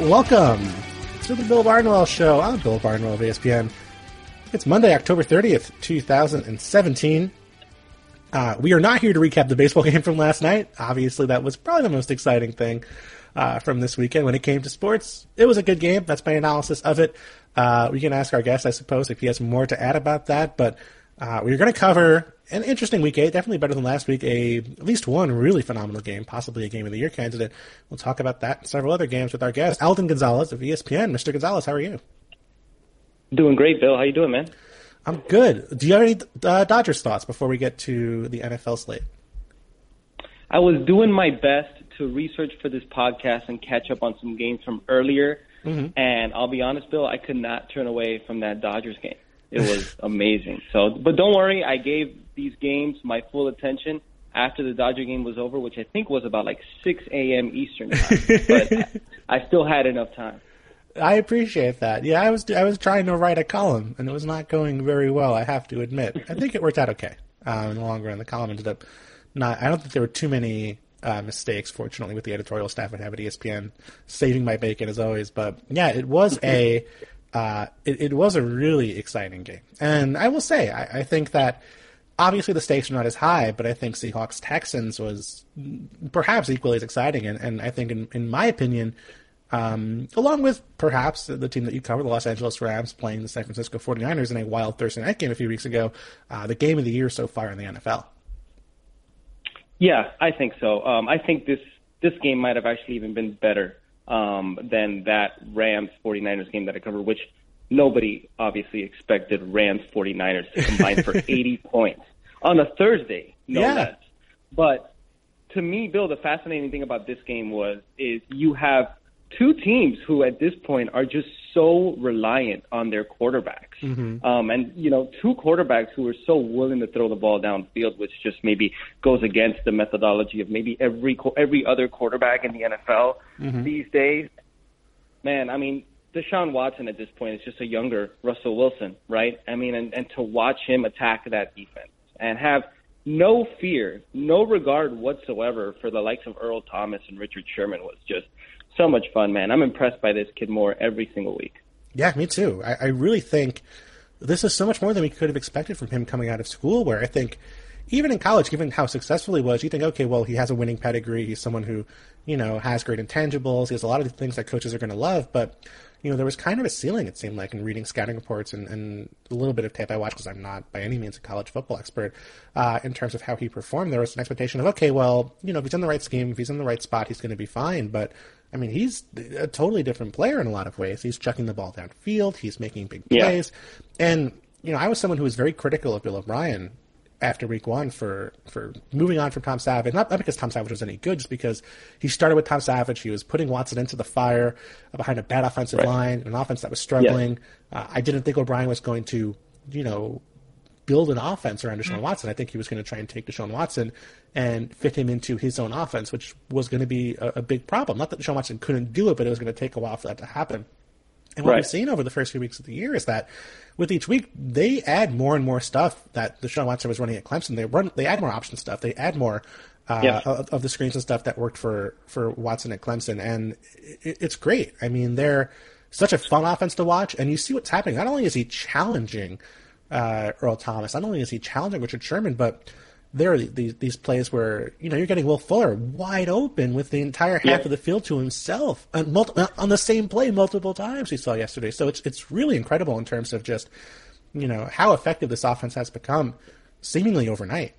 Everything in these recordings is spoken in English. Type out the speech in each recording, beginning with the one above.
Welcome to the Bill Barnwell Show. I'm Bill Barnwell of ESPN. It's Monday, October 30th, 2017. We are not here to recap the baseball game from last night. Obviously, that was probably the most exciting thing from this weekend when it came to sports. It was a good game. That's my analysis of it. We can ask our guest, I suppose, if he has more to add about that. But we're going to cover an interesting week 8, definitely better than last week. At least one really phenomenal game, possibly a Game of the Year candidate. We'll talk about that and several other games with our guest, Alden Gonzalez of ESPN. Mr. Gonzalez, how are you? Doing great, Bill. How you doing, man? I'm good. Do you have any Dodgers thoughts before we get to the NFL slate? I was doing my best to research for this podcast and catch up on some games from earlier. Mm-hmm. And I'll be honest, Bill, I could not turn away from that Dodgers game. It was amazing. But don't worry, I gave these games my full attention after the Dodger game was over, which I think was about like 6 a.m. Eastern time. But I still had enough time. I appreciate that. Yeah, I was trying to write a column, and it was not going very well, I have to admit. I think it worked out okay in the long run. The column ended up not – I don't think there were too many mistakes, fortunately, with the editorial staff I have at ESPN, saving my bacon as always. But, yeah, it was it was a really exciting game. And I will say, I think that obviously the stakes are not as high, but I think Seahawks-Texans was perhaps equally as exciting. And I think, in my opinion – along with perhaps the team that you cover, the Los Angeles Rams, playing the San Francisco 49ers in a wild Thursday night game a few weeks ago, the game of the year so far in the NFL. Yeah, I think so. I think this game might have actually even been better than that Rams-49ers game that I covered, which nobody obviously expected Rams-49ers to combine for 80 points on a Thursday, no less. But to me, Bill, the fascinating thing about this game is you have two teams who at this point are just so reliant on their quarterbacks. Mm-hmm. And, two quarterbacks who are so willing to throw the ball downfield, which just maybe goes against the methodology of maybe every other quarterback in the NFL these days. Man, I mean, Deshaun Watson at this point is just a younger Russell Wilson, right? I mean, and to watch him attack that defense and have no fear, no regard whatsoever for the likes of Earl Thomas and Richard Sherman was just so much fun, man. I'm impressed by this kid more every single week. Yeah, me too. I really think this is so much more than we could have expected from him coming out of school, where I think even in college, given how successful he was, you think, okay, well, he has a winning pedigree. He's someone who, has great intangibles. He has a lot of the things that coaches are going to love. But, there was kind of a ceiling, it seemed like, in reading scouting reports and a little bit of tape I watched, because I'm not by any means a college football expert, in terms of how he performed. There was an expectation of, okay, well, if he's in the right scheme, if he's in the right spot, he's going to be fine. But, I mean, he's a totally different player in a lot of ways. He's chucking the ball downfield. He's making big plays. And, I was someone who was very critical of Bill O'Brien after week one for moving on from Tom Savage. Not because Tom Savage was any good, just because he started with Tom Savage. He was putting Watson into the fire behind a bad offensive line, an offense that was struggling. Yeah. I didn't think O'Brien was going to, build an offense around Deshaun Watson. I think he was going to try and take Deshaun Watson and fit him into his own offense, which was going to be a big problem. Not that Deshaun Watson couldn't do it, but it was going to take a while for that to happen. And what we've seen over the first few weeks of the year is that with each week, they add more and more stuff that Deshaun Watson was running at Clemson. They add more option stuff. They add more of the screens and stuff that worked for Watson at Clemson. And it's great. I mean, they're such a fun offense to watch. And you see what's happening. Not only is he challenging Earl Thomas, not only is he challenging Richard Sherman, but there are these plays where, you're getting Will Fuller wide open with the entire half of the field to himself on the same play multiple times we saw yesterday. So it's really incredible in terms of just, how effective this offense has become seemingly overnight.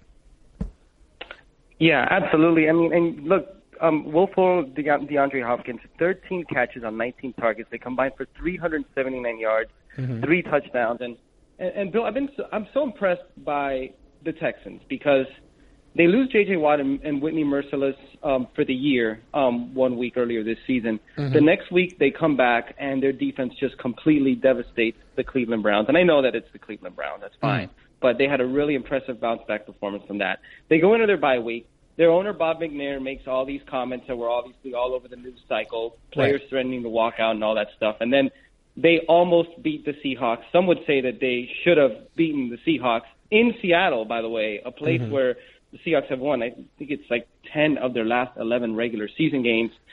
Yeah, absolutely. I mean, and look, Will Fuller, DeAndre Hopkins, 13 catches on 19 targets. They combined for 379 yards, 3 touchdowns. And Bill, I'm so impressed by the Texans because they lose J.J. Watt and Whitney Mercilus for the year 1 week earlier this season. The next week they come back and their defense just completely devastates the Cleveland Browns. And I know that it's the Cleveland Browns. That's fine. But they had a really impressive bounce-back performance from that. They go into their bye week. Their owner, Bob McNair, makes all these comments that were obviously all over the news cycle, players threatening to walk out and all that stuff. And then they almost beat the Seahawks. Some would say that they should have beaten the Seahawks in Seattle, by the way, a place where the Seahawks have won. I think it's like 10 of their last 11 regular season games.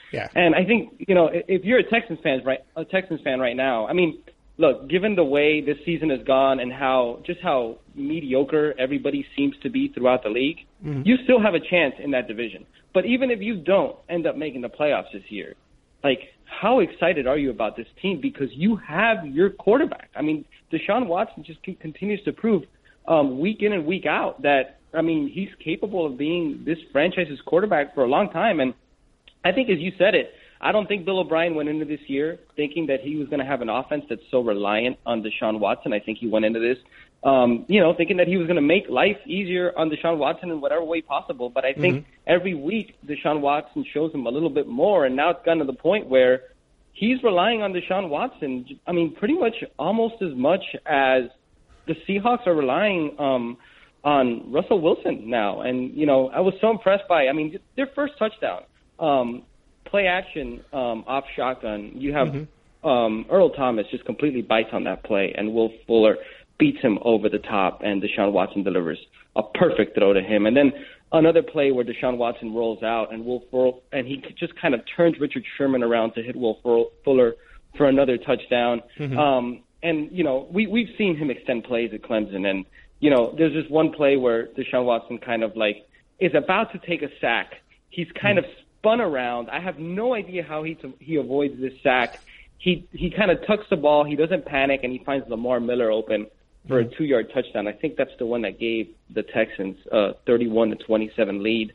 Yeah. And I think, if you're a Texans fan right now, I mean, look, given the way this season has gone and how mediocre everybody seems to be throughout the league, you still have a chance in that division. But even if you don't end up making the playoffs this year, like, how excited are you about this team? Because you have your quarterback. I mean, Deshaun Watson just continues to prove week in and week out that, I mean, he's capable of being this franchise's quarterback for a long time. And I think, as you said it, I don't think Bill O'Brien went into this year thinking that he was going to have an offense that's so reliant on Deshaun Watson. I think he went into this, thinking that he was going to make life easier on Deshaun Watson in whatever way possible. But I think every week Deshaun Watson shows him a little bit more, and now it's gotten to the point where he's relying on Deshaun Watson, I mean, pretty much almost as much as the Seahawks are relying on Russell Wilson now. And, I was so impressed by, I mean, their first touchdown, play action off shotgun. You have Earl Thomas just completely bites on that play, and Will Fuller beats him over the top, and Deshaun Watson delivers a perfect throw to him. And then another play where Deshaun Watson rolls out, and he just kind of turns Richard Sherman around to hit Will Fuller for another touchdown. And, we've seen him extend plays at Clemson, and, there's this one play where Deshaun Watson kind of is about to take a sack. He's kind of spun around. I have no idea how he avoids this sack. He kind of tucks the ball. He doesn't panic, and he finds Lamar Miller open for a 2-yard touchdown. I think that's the one that gave the Texans a 31-27 lead.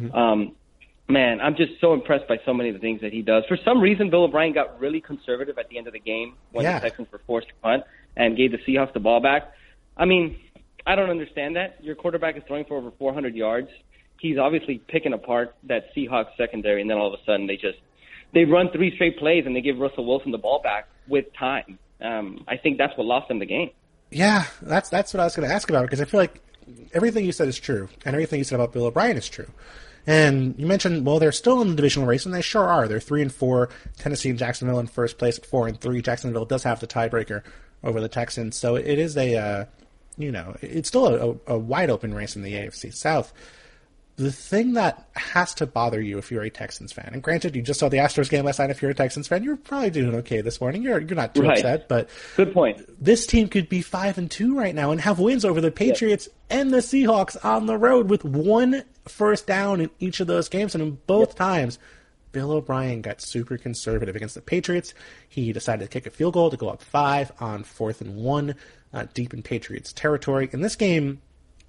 Man, I'm just so impressed by so many of the things that he does. For some reason, Bill O'Brien got really conservative at the end of the game when the Texans were forced to punt and gave the Seahawks the ball back. I mean, I don't understand that. Your quarterback is throwing for over 400 yards. He's obviously picking apart that Seahawks secondary, and then all of a sudden they run 3 straight plays and they give Russell Wilson the ball back with time. I think that's what lost them the game. Yeah, that's what I was going to ask about, because I feel like everything you said is true, and everything you said about Bill O'Brien is true. And you mentioned, well, they're still in the divisional race, and they sure are. They're 3-4. Tennessee and Jacksonville in first place at 4-3. Jacksonville does have the tiebreaker over the Texans, so it is it's still a wide open race in the AFC South. The thing that has to bother you if you're a Texans fan, and granted, you just saw the Astros game last night. If you're a Texans fan, you're probably doing okay this morning. You're not too upset, but good point. This team could be 5-2 right now and have wins over the Patriots and the Seahawks on the road with 1 first down in each of those games, and in both times, Bill O'Brien got super conservative. Against the Patriots, he decided to kick a field goal to go up 5 on 4th and 1, deep in Patriots territory. In this game,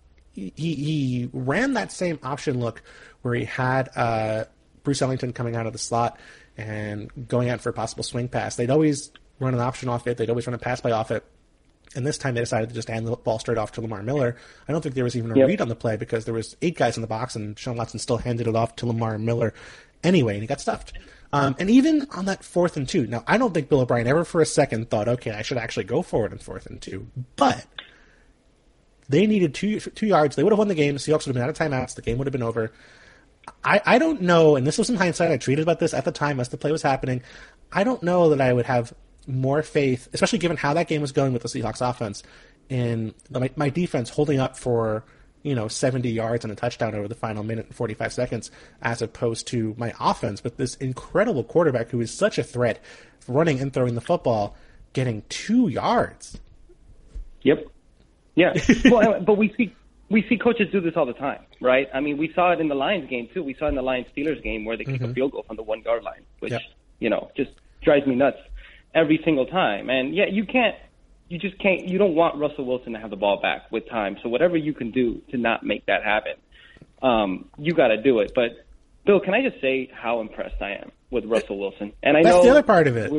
he ran that same option look where he had Bruce Ellington coming out of the slot and going out for a possible swing pass. They'd always run an option off it. They'd always run a pass play off it. And this time they decided to just hand the ball straight off to Lamar Miller. I don't think there was even a read on the play because there was 8 guys in the box, and Deshaun Watson still handed it off to Lamar Miller anyway, and he got stuffed. And even on that 4th and 2, now I don't think Bill O'Brien ever for a second thought, okay, I should actually go for it on 4th and 2, but they needed 2 yards. They would have won the game. The Seahawks would have been out of timeouts. The game would have been over. I don't know, and this was in hindsight. I tweeted about this at the time as the play was happening. I don't know that I would have more faith, especially given how that game was going with the Seahawks offense, in my defense holding up for 70 yards and a touchdown over the final minute and 45 seconds, as opposed to my offense with this incredible quarterback who is such a threat, running and throwing the football, getting 2 yards. Yep. Yeah. Well, but we see coaches do this all the time, right? I mean, we saw it in the Lions game too. We saw it in the Lions-Steelers game where they kick a field goal from the 1-yard line, which just drives me nuts every single time. And you just can't. You don't want Russell Wilson to have the ball back with time. So whatever you can do to not make that happen, you got to do it. But Bill, can I just say how impressed I am with Russell Wilson? And I know that's the other part of it.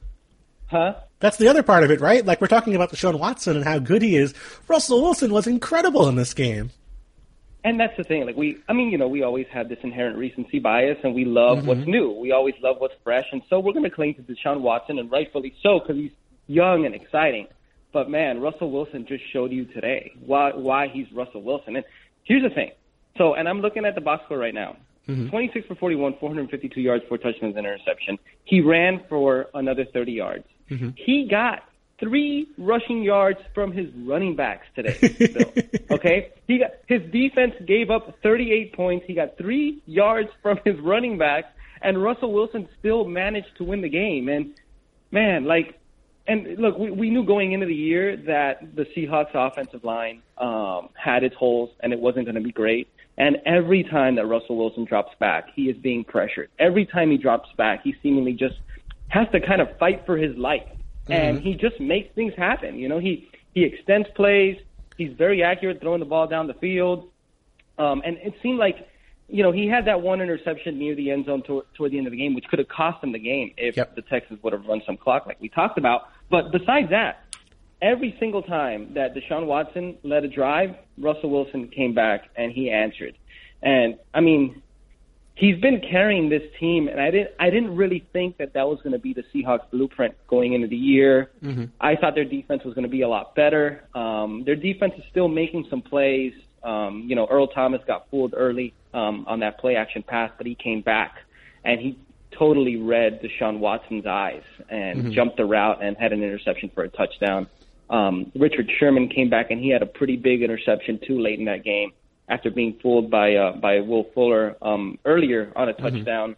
That's the other part of it, right? Like, we're talking about Deshaun Watson and how good he is. Russell Wilson was incredible in this game. And that's the thing. Like, we always have this inherent recency bias, and we love what's new. We always love what's fresh. And so we're going to cling to Deshaun Watson, and rightfully so, because he's young and exciting. But, man, Russell Wilson just showed you today why he's Russell Wilson. And here's the thing. So, and I'm looking at the box score right now. 26 for 41, 452 yards, 4 touchdowns, and interception. He ran for another 30 yards. He got 3 rushing yards from his running backs today. Okay? His defense gave up 38 points. He got 3 yards from his running backs, and Russell Wilson still managed to win the game. And, man, like, and look, we knew going into the year that the Seahawks offensive line had its holes and it wasn't going to be great. And every time that Russell Wilson drops back, he is being pressured. Every time he drops back, he seemingly just has to kind of fight for his life. And he just makes things happen. You know, he extends plays. He's very accurate throwing the ball down the field. And it seemed like, you know, he had that one interception near the end zone toward the end of the game, which could have cost him the game if the Texans would have run some clock like we talked about. But besides that, every single time that Deshaun Watson led a drive, Russell Wilson came back and he answered. And, I mean, he's been carrying this team, and I didn't really think that was going to be the Seahawks blueprint going into the year. I thought their defense was going to be a lot better. Their defense is still making some plays. You know, Earl Thomas got fooled early on that play-action pass, but he came back, and he totally read Deshaun Watson's eyes and jumped the route and had an interception for a touchdown. Richard Sherman came back, and he had a pretty big interception, too, late in that game after being fooled by Will Fuller earlier on a touchdown.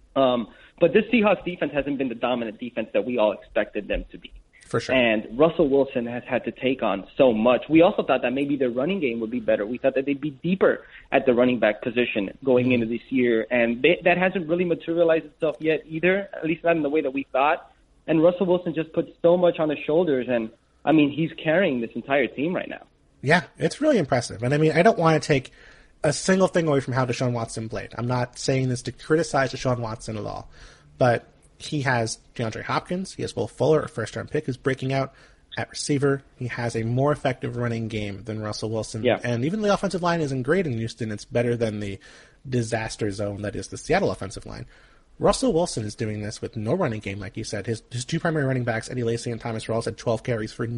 But this Seahawks defense hasn't been the dominant defense that we all expected them to be. For sure. And Russell Wilson has had to take on so much. We also thought that maybe their running game would be better. We thought that they'd be deeper at the running back position going into this year. And that hasn't really materialized itself yet either, at least not in the way that we thought. And Russell Wilson just put so much on his shoulders. And, I mean, he's carrying this entire team right now. Yeah, it's really impressive. And, I mean, I don't want to take a single thing away from how Deshaun Watson played. I'm not saying this to criticize Deshaun Watson at all. But he has DeAndre Hopkins. He has Will Fuller, a first-round pick, who's breaking out at receiver. He has a more effective running game than Russell Wilson. Yeah. And even the offensive line isn't great in Houston. It's better than the disaster zone that is the Seattle offensive line. Russell Wilson is doing this with no running game, like you said. His two primary running backs, Eddie Lacy and Thomas Rawls, had 12 carries for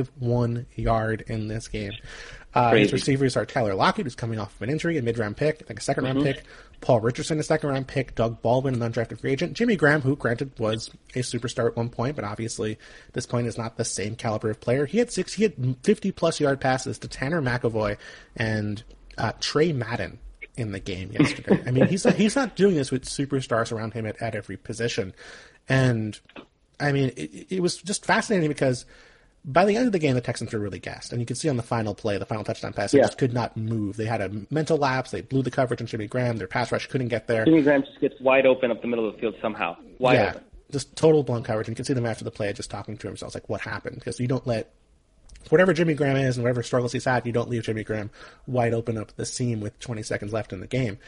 -1 yard in this game. His receivers are Tyler Lockett, who's coming off of an injury, a mid-round pick, I think a second-round pick. Paul Richardson, a second-round pick. Doug Baldwin, an undrafted free agent. Jimmy Graham, who, granted, was a superstar at one point, but obviously at this point is not the same caliber of player. He had 50-plus yard passes to Tanner McAvoy and Trey Madden in the game yesterday. I mean, he's not doing this with superstars around him at every position. And, I mean, it was just fascinating because by the end of the game, the Texans were really gassed. And you could see on the final play, the final touchdown pass, they just could not move. They had a mental lapse. They blew the coverage on Jimmy Graham. Their pass rush couldn't get there. Jimmy Graham just gets wide open up the middle of the field somehow. Wide open. Just total blunt coverage. And you can see them after the play just talking to themselves, like, what happened? Because you don't let whatever Jimmy Graham is and whatever struggles he's had, you don't leave Jimmy Graham wide open up the seam with 20 seconds left in the game.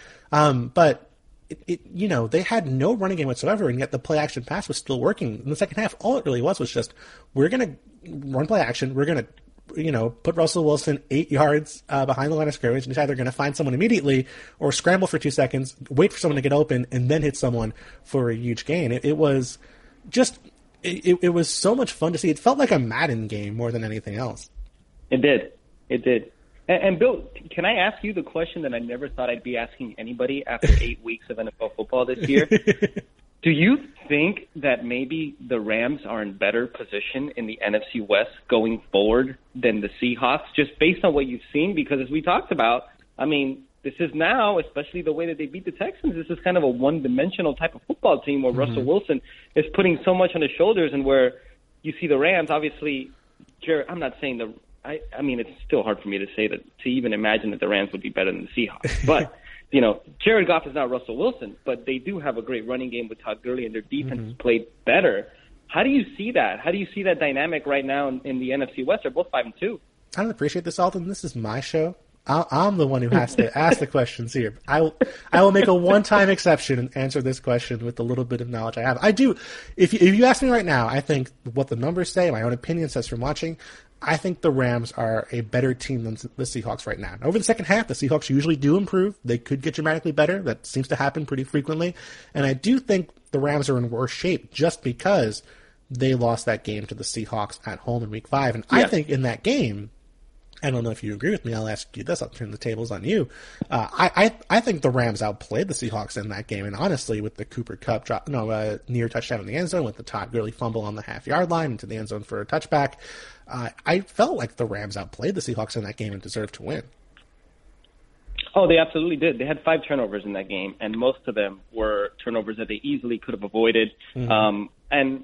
But you know, they had no running game whatsoever, and yet the play-action pass was still working. In the second half, all it really was just, we're going to run play-action, we're going to, you know, put Russell Wilson 8 yards behind the line of scrimmage, and he's either going to find someone immediately or scramble for 2 seconds, wait for someone to get open, and then hit someone for a huge gain. It was just, it was so much fun to see. It felt like a Madden game more than anything else. It did. And Bill, can I ask you the question that I never thought I'd be asking anybody after 8 weeks of NFL football this year? Do you think that maybe the Rams are in better position in the NFC West going forward than the Seahawks, just based on what you've seen? Because as we talked about, I mean, this is now, especially the way that they beat the Texans, this is kind of a one-dimensional type of football team where Russell Wilson is putting so much on his shoulders, and where you see the Rams, obviously, I'm not saying I mean, it's still hard for me to say that, to even imagine that the Rams would be better than the Seahawks. But, you know, Jared Goff is not Russell Wilson, but they do have a great running game with Todd Gurley, and their defense has played better. How do you see that? How do you see that dynamic right now in the NFC West? They're both 5-2. I don't appreciate this, Alton. This is my show. I'm the one who has to ask the questions here. I will make a one-time exception and answer this question with the little bit of knowledge I have. I do. If you ask me right now, I think what the numbers say, my own opinion says from watching, I think the Rams are a better team than the Seahawks right now. Over the second half, the Seahawks usually do improve. They could get dramatically better. That seems to happen pretty frequently. And I do think the Rams are in worse shape just because they lost that game to the Seahawks at home in Week 5. And I think in that game, I don't know if you agree with me. I'll ask you this. I'll turn the tables on you. I think the Rams outplayed the Seahawks in that game. And honestly, with the Cooper Kupp near touchdown in the end zone, with the Todd Gurley fumble on the half-yard line into the end zone for a touchback, I felt like the Rams outplayed the Seahawks in that game and deserved to win. Oh, they absolutely did. They had 5 turnovers in that game, and most of them were turnovers that they easily could have avoided. And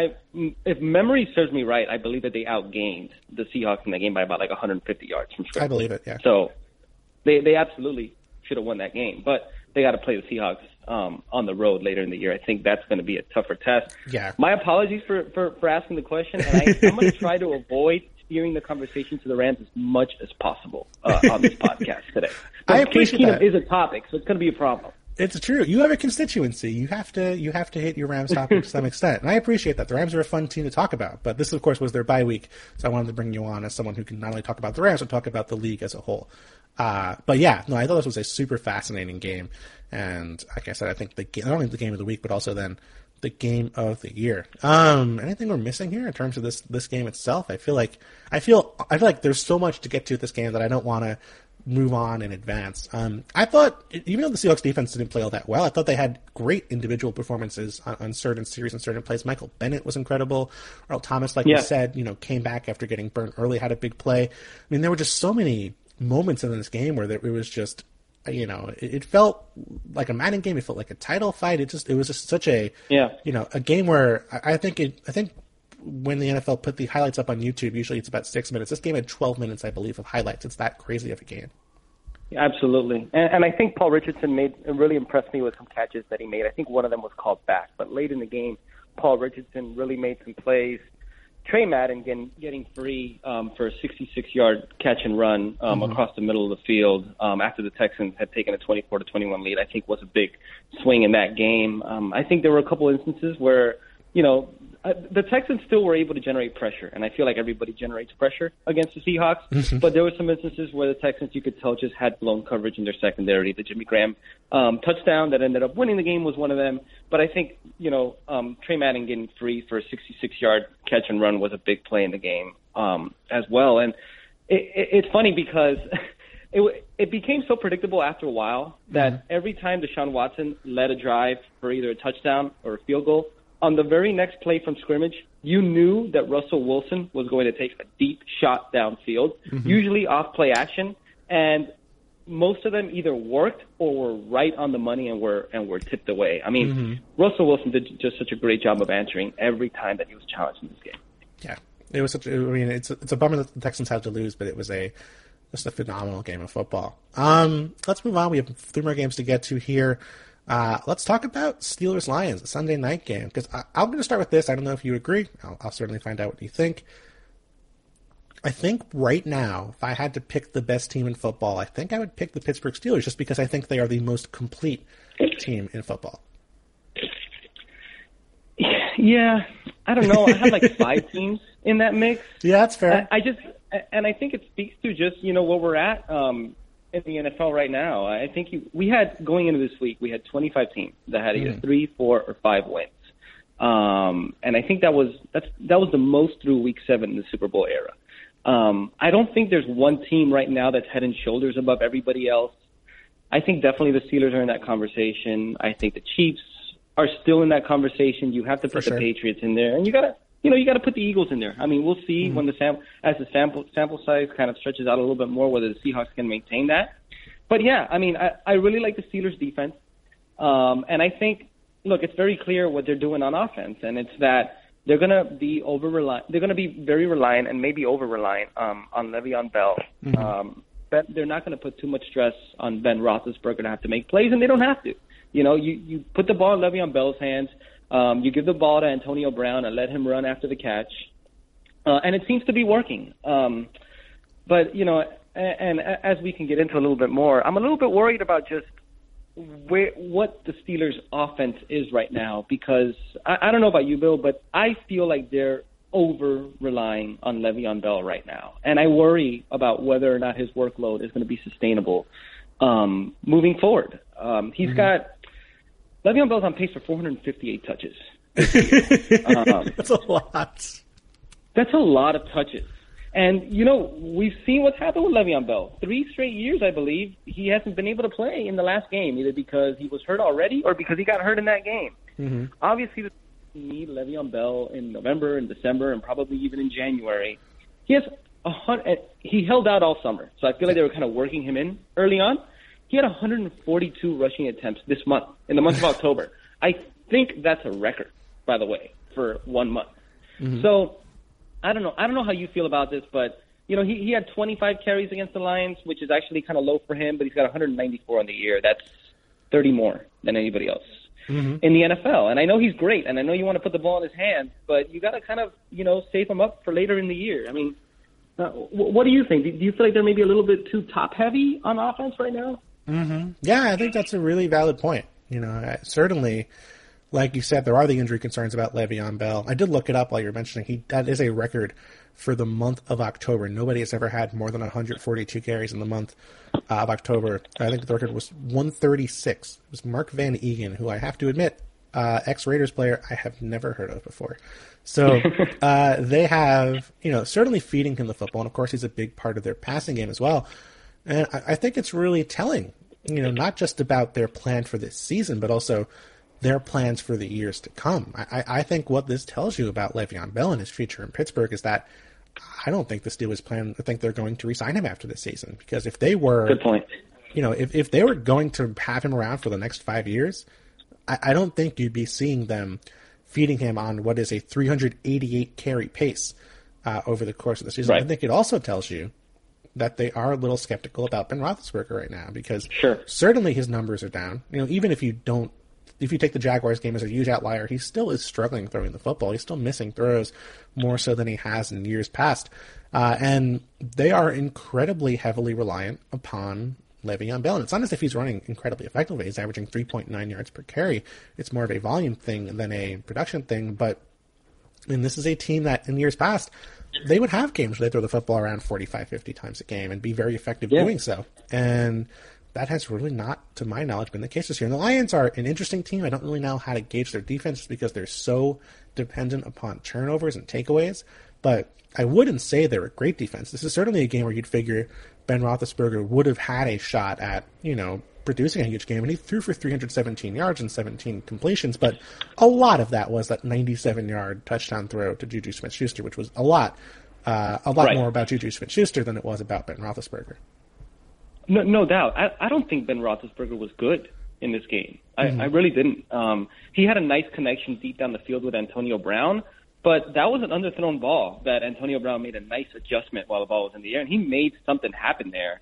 if memory serves me right, I believe that they outgained the Seahawks in that game by about like 150 yards from scrimmage. I believe it, yeah. So they absolutely should have won that game, but they got to play the Seahawks on the road later in the year. I think that's going to be a tougher test. Yeah. My apologies for asking the question, and I'm going to try to avoid steering the conversation to the Rams as much as possible on this podcast today. I appreciate Case Keenum that. is a topic, so it's going to be a problem. It's true. You have a constituency. You have to hit your Rams topic to some extent. And I appreciate that. The Rams are a fun team to talk about. But this, of course, was their bye week. So I wanted to bring you on as someone who can not only talk about the Rams, but talk about the league as a whole. But yeah, no, I thought this was a super fascinating game. And like I said, I think not only the game of the week, but also then the game of the year. Anything we're missing here in terms of this game itself? I feel like there's so much to get to this game that I don't want to move on in advance. I thought, even though the Seahawks defense didn't play all that well, I thought they had great individual performances on certain series and certain plays. Michael Bennett was incredible. Earl Thomas, like you said, came back after getting burnt early, had a big play. I mean, there were just so many moments in this game where it was just, it felt like a Madden game. It felt like a title fight. It was just such a, a game where I think when the NFL put the highlights up on YouTube, usually it's about 6 minutes. This game had 12 minutes, I believe, of highlights. It's that crazy of a game. Yeah, absolutely. And I think Paul Richardson really impressed me with some catches that he made. I think one of them was called back. But late in the game, Paul Richardson really made some plays. Trey Madden getting free for a 66-yard catch and run across the middle of the field after the Texans had taken a 24-21 lead, I think was a big swing in that game. I think there were a couple instances where, the Texans still were able to generate pressure, and I feel like everybody generates pressure against the Seahawks. But there were some instances where the Texans, you could tell, just had blown coverage in their secondary. The Jimmy Graham touchdown that ended up winning the game was one of them. But I think, Trey Madden getting free for a 66-yard catch and run was a big play in the game as well. And it's funny because it became so predictable after a while that every time Deshaun Watson led a drive for either a touchdown or a field goal, on the very next play from scrimmage, you knew that Russell Wilson was going to take a deep shot downfield, usually off play action, and most of them either worked or were right on the money and were tipped away. I mean, Russell Wilson did just such a great job of answering every time that he was challenged in this game. Yeah, it was it's a bummer that the Texans had to lose, but it was just a phenomenal game of football. Let's move on. We have 3 more games to get to here. Let's talk about Steelers-Lions, a Sunday night game, because I'm going to start with this. I don't know if you agree. I'll certainly find out what you think. I think right now, if I had to pick the best team in football, I think I would pick the Pittsburgh Steelers just because I think they are the most complete team in football. Yeah, I don't know. I have like 5 teams in that mix. Yeah, that's fair. I think it speaks to just, where we're at in the NFL right now. I think we had, going into this week, we had 25 teams that had either 3, 4, or 5 wins. And I think that was the most through Week 7 in the Super Bowl era. I don't think there's one team right now that's head and shoulders above everybody else. I think definitely the Steelers are in that conversation. I think the Chiefs are still in that conversation. You have to put the Patriots in there, and you gotta put the Eagles in there. I mean, we'll see when the sample size kind of stretches out a little bit more whether the Seahawks can maintain that. But yeah, I mean, I really like the Steelers defense, and I think, look, it's very clear what they're doing on offense, and it's that they're gonna be They're gonna be very reliant and maybe over reliant on Le'Veon Bell. But they're not going to put too much stress on Ben Roethlisberger to have to make plays, and they don't have to. You put the ball in Le'Veon Bell's hands. You give the ball to Antonio Brown and let him run after the catch. And it seems to be working. But, and as we can get into a little bit more, I'm a little bit worried about just what the Steelers' offense is right now, because I don't know about you, Bill, but I feel like they're over-relying on Le'Veon Bell right now. And I worry about whether or not his workload is going to be sustainable moving forward. Le'Veon Bell's on pace for 458 touches. That's a lot. That's a lot of touches. And, we've seen what's happened with Le'Veon Bell. 3 straight years, I believe, he hasn't been able to play in the last game, either because he was hurt already or because he got hurt in that game. Obviously, need Le'Veon Bell in November and December and probably even in January. He held out all summer, so I feel like they were kind of working him in early on. He had 142 rushing attempts this month, in the month of October. I think that's a record, by the way, for 1 month. Mm-hmm. So I don't know how you feel about this, but he had 25 carries against the Lions, which is actually kind of low for him, but he's got 194 on the year. That's 30 more than anybody else in the NFL. And I know he's great, and I know you want to put the ball in his hands, but you got to kind of, save him up for later in the year. I mean, what do you think? Do you feel like they're maybe a little bit too top-heavy on offense right now? Mm-hmm. Yeah, I think that's a really valid point. Certainly, like you said, there are the injury concerns about Le'Veon Bell. I did look it up while you were mentioning that is a record for the month of October. Nobody has ever had more than 142 carries in the month of October. I think the record was 136. It was Mark Van Egan, who I have to admit, ex-Raiders player I have never heard of before. So they have, certainly feeding him the football, and of course he's a big part of their passing game as well. And I think it's really telling, not just about their plan for this season, but also their plans for the years to come. I think what this tells you about Le'Veon Bell and his future in Pittsburgh is that I don't think the Steelers plan. I think they're going to re-sign him after this season, because if they were, good point. If they were going to have him around for the next 5 years, I don't think you'd be seeing them feeding him on what is a 388 carry pace over the course of the season. Right. I think it also tells you that they are a little skeptical about Ben Roethlisberger right now, because certainly his numbers are down. Even if you take the Jaguars game as a huge outlier, he still is struggling throwing the football. He's still missing throws more so than he has in years past. And they are incredibly heavily reliant upon Le'Veon Bell. And it's not as if he's running incredibly effectively. He's averaging 3.9 yards per carry. It's more of a volume thing than a production thing. And this is a team that in years past, they would have games where they throw the football around 45, 50 times a game and be very effective doing so. And that has really not, to my knowledge, been the case this year. And the Lions are an interesting team. I don't really know how to gauge their defense because they're so dependent upon turnovers and takeaways. But I wouldn't say they're a great defense. This is certainly a game where you'd figure Ben Roethlisberger would have had a shot at, producing a huge game. And he threw for 317 yards and 17 completions. But a lot of that was that 97-yard touchdown throw to Juju Smith-Schuster, which was a lot more about Juju Smith-Schuster than it was about Ben Roethlisberger. No doubt. I don't think Ben Roethlisberger was good in this game. I really didn't. He had a nice connection deep down the field with Antonio Brown, but that was an underthrown ball that Antonio Brown made a nice adjustment while the ball was in the air, and he made something happen there.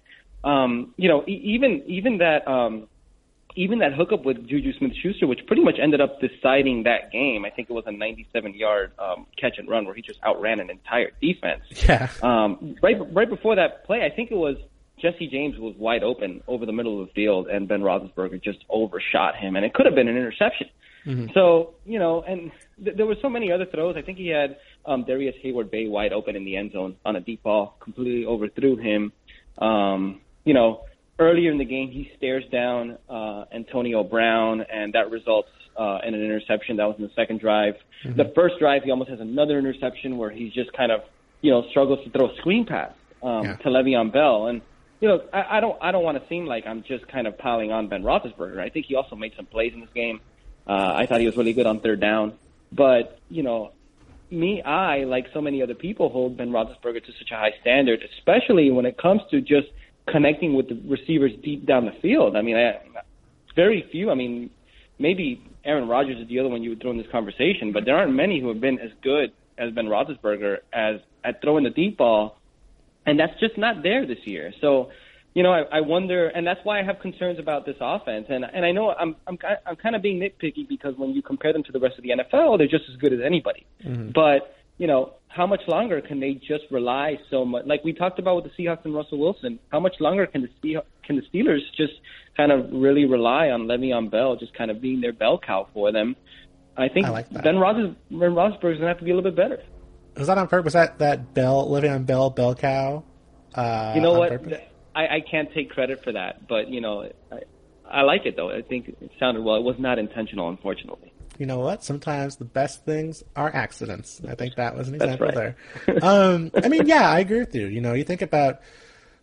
Even that hookup with Juju Smith-Schuster, which pretty much ended up deciding that game. I think it was a 97-yard catch and run where he just outran an entire defense. Yeah. Right before that play, I think it was Jesse James was wide open over the middle of the field, and Ben Roethlisberger just overshot him, and it could have been an interception. Mm-hmm. So, and there were so many other throws. I think he had Darius Hayward-Bay wide open in the end zone on a deep ball, completely overthrew him. Earlier in the game, he stares down Antonio Brown, and that results in an interception. That was in the second drive. Mm-hmm. The first drive, he almost has another interception where he's just kind of, struggles to throw a screen pass to Le'Veon Bell. And, I don't want to seem like I'm just kind of piling on Ben Roethlisberger. I think he also made some plays in this game. I thought he was really good on third down. But, I, like so many other people, hold Ben Roethlisberger to such a high standard, especially when it comes to just connecting with the receivers deep down the field. I mean, very few. I mean, maybe Aaron Rodgers is the other one you would throw in this conversation, but there aren't many who have been as good as Ben Roethlisberger at throwing the deep ball, and that's just not there this year. So, I wonder, and that's why I have concerns about this offense. And I know I'm kind of being nitpicky because when you compare them to the rest of the NFL, they're just as good as anybody. Mm-hmm. But how much longer can they just rely so much? Like we talked about with the Seahawks and Russell Wilson, how much longer can the Steelers just kind of really rely on Le'Veon Bell just kind of being their bell cow for them? I think Ben Roethlisberger is going to have to be a little bit better. Was that on purpose? That Le'Veon Bell bell cow? You know what? I can't take credit for that, but I like it though. I think it sounded well. It was not intentional, unfortunately. You know what? Sometimes the best things are accidents. I think that was an example there. I mean, yeah, I agree with you. You think about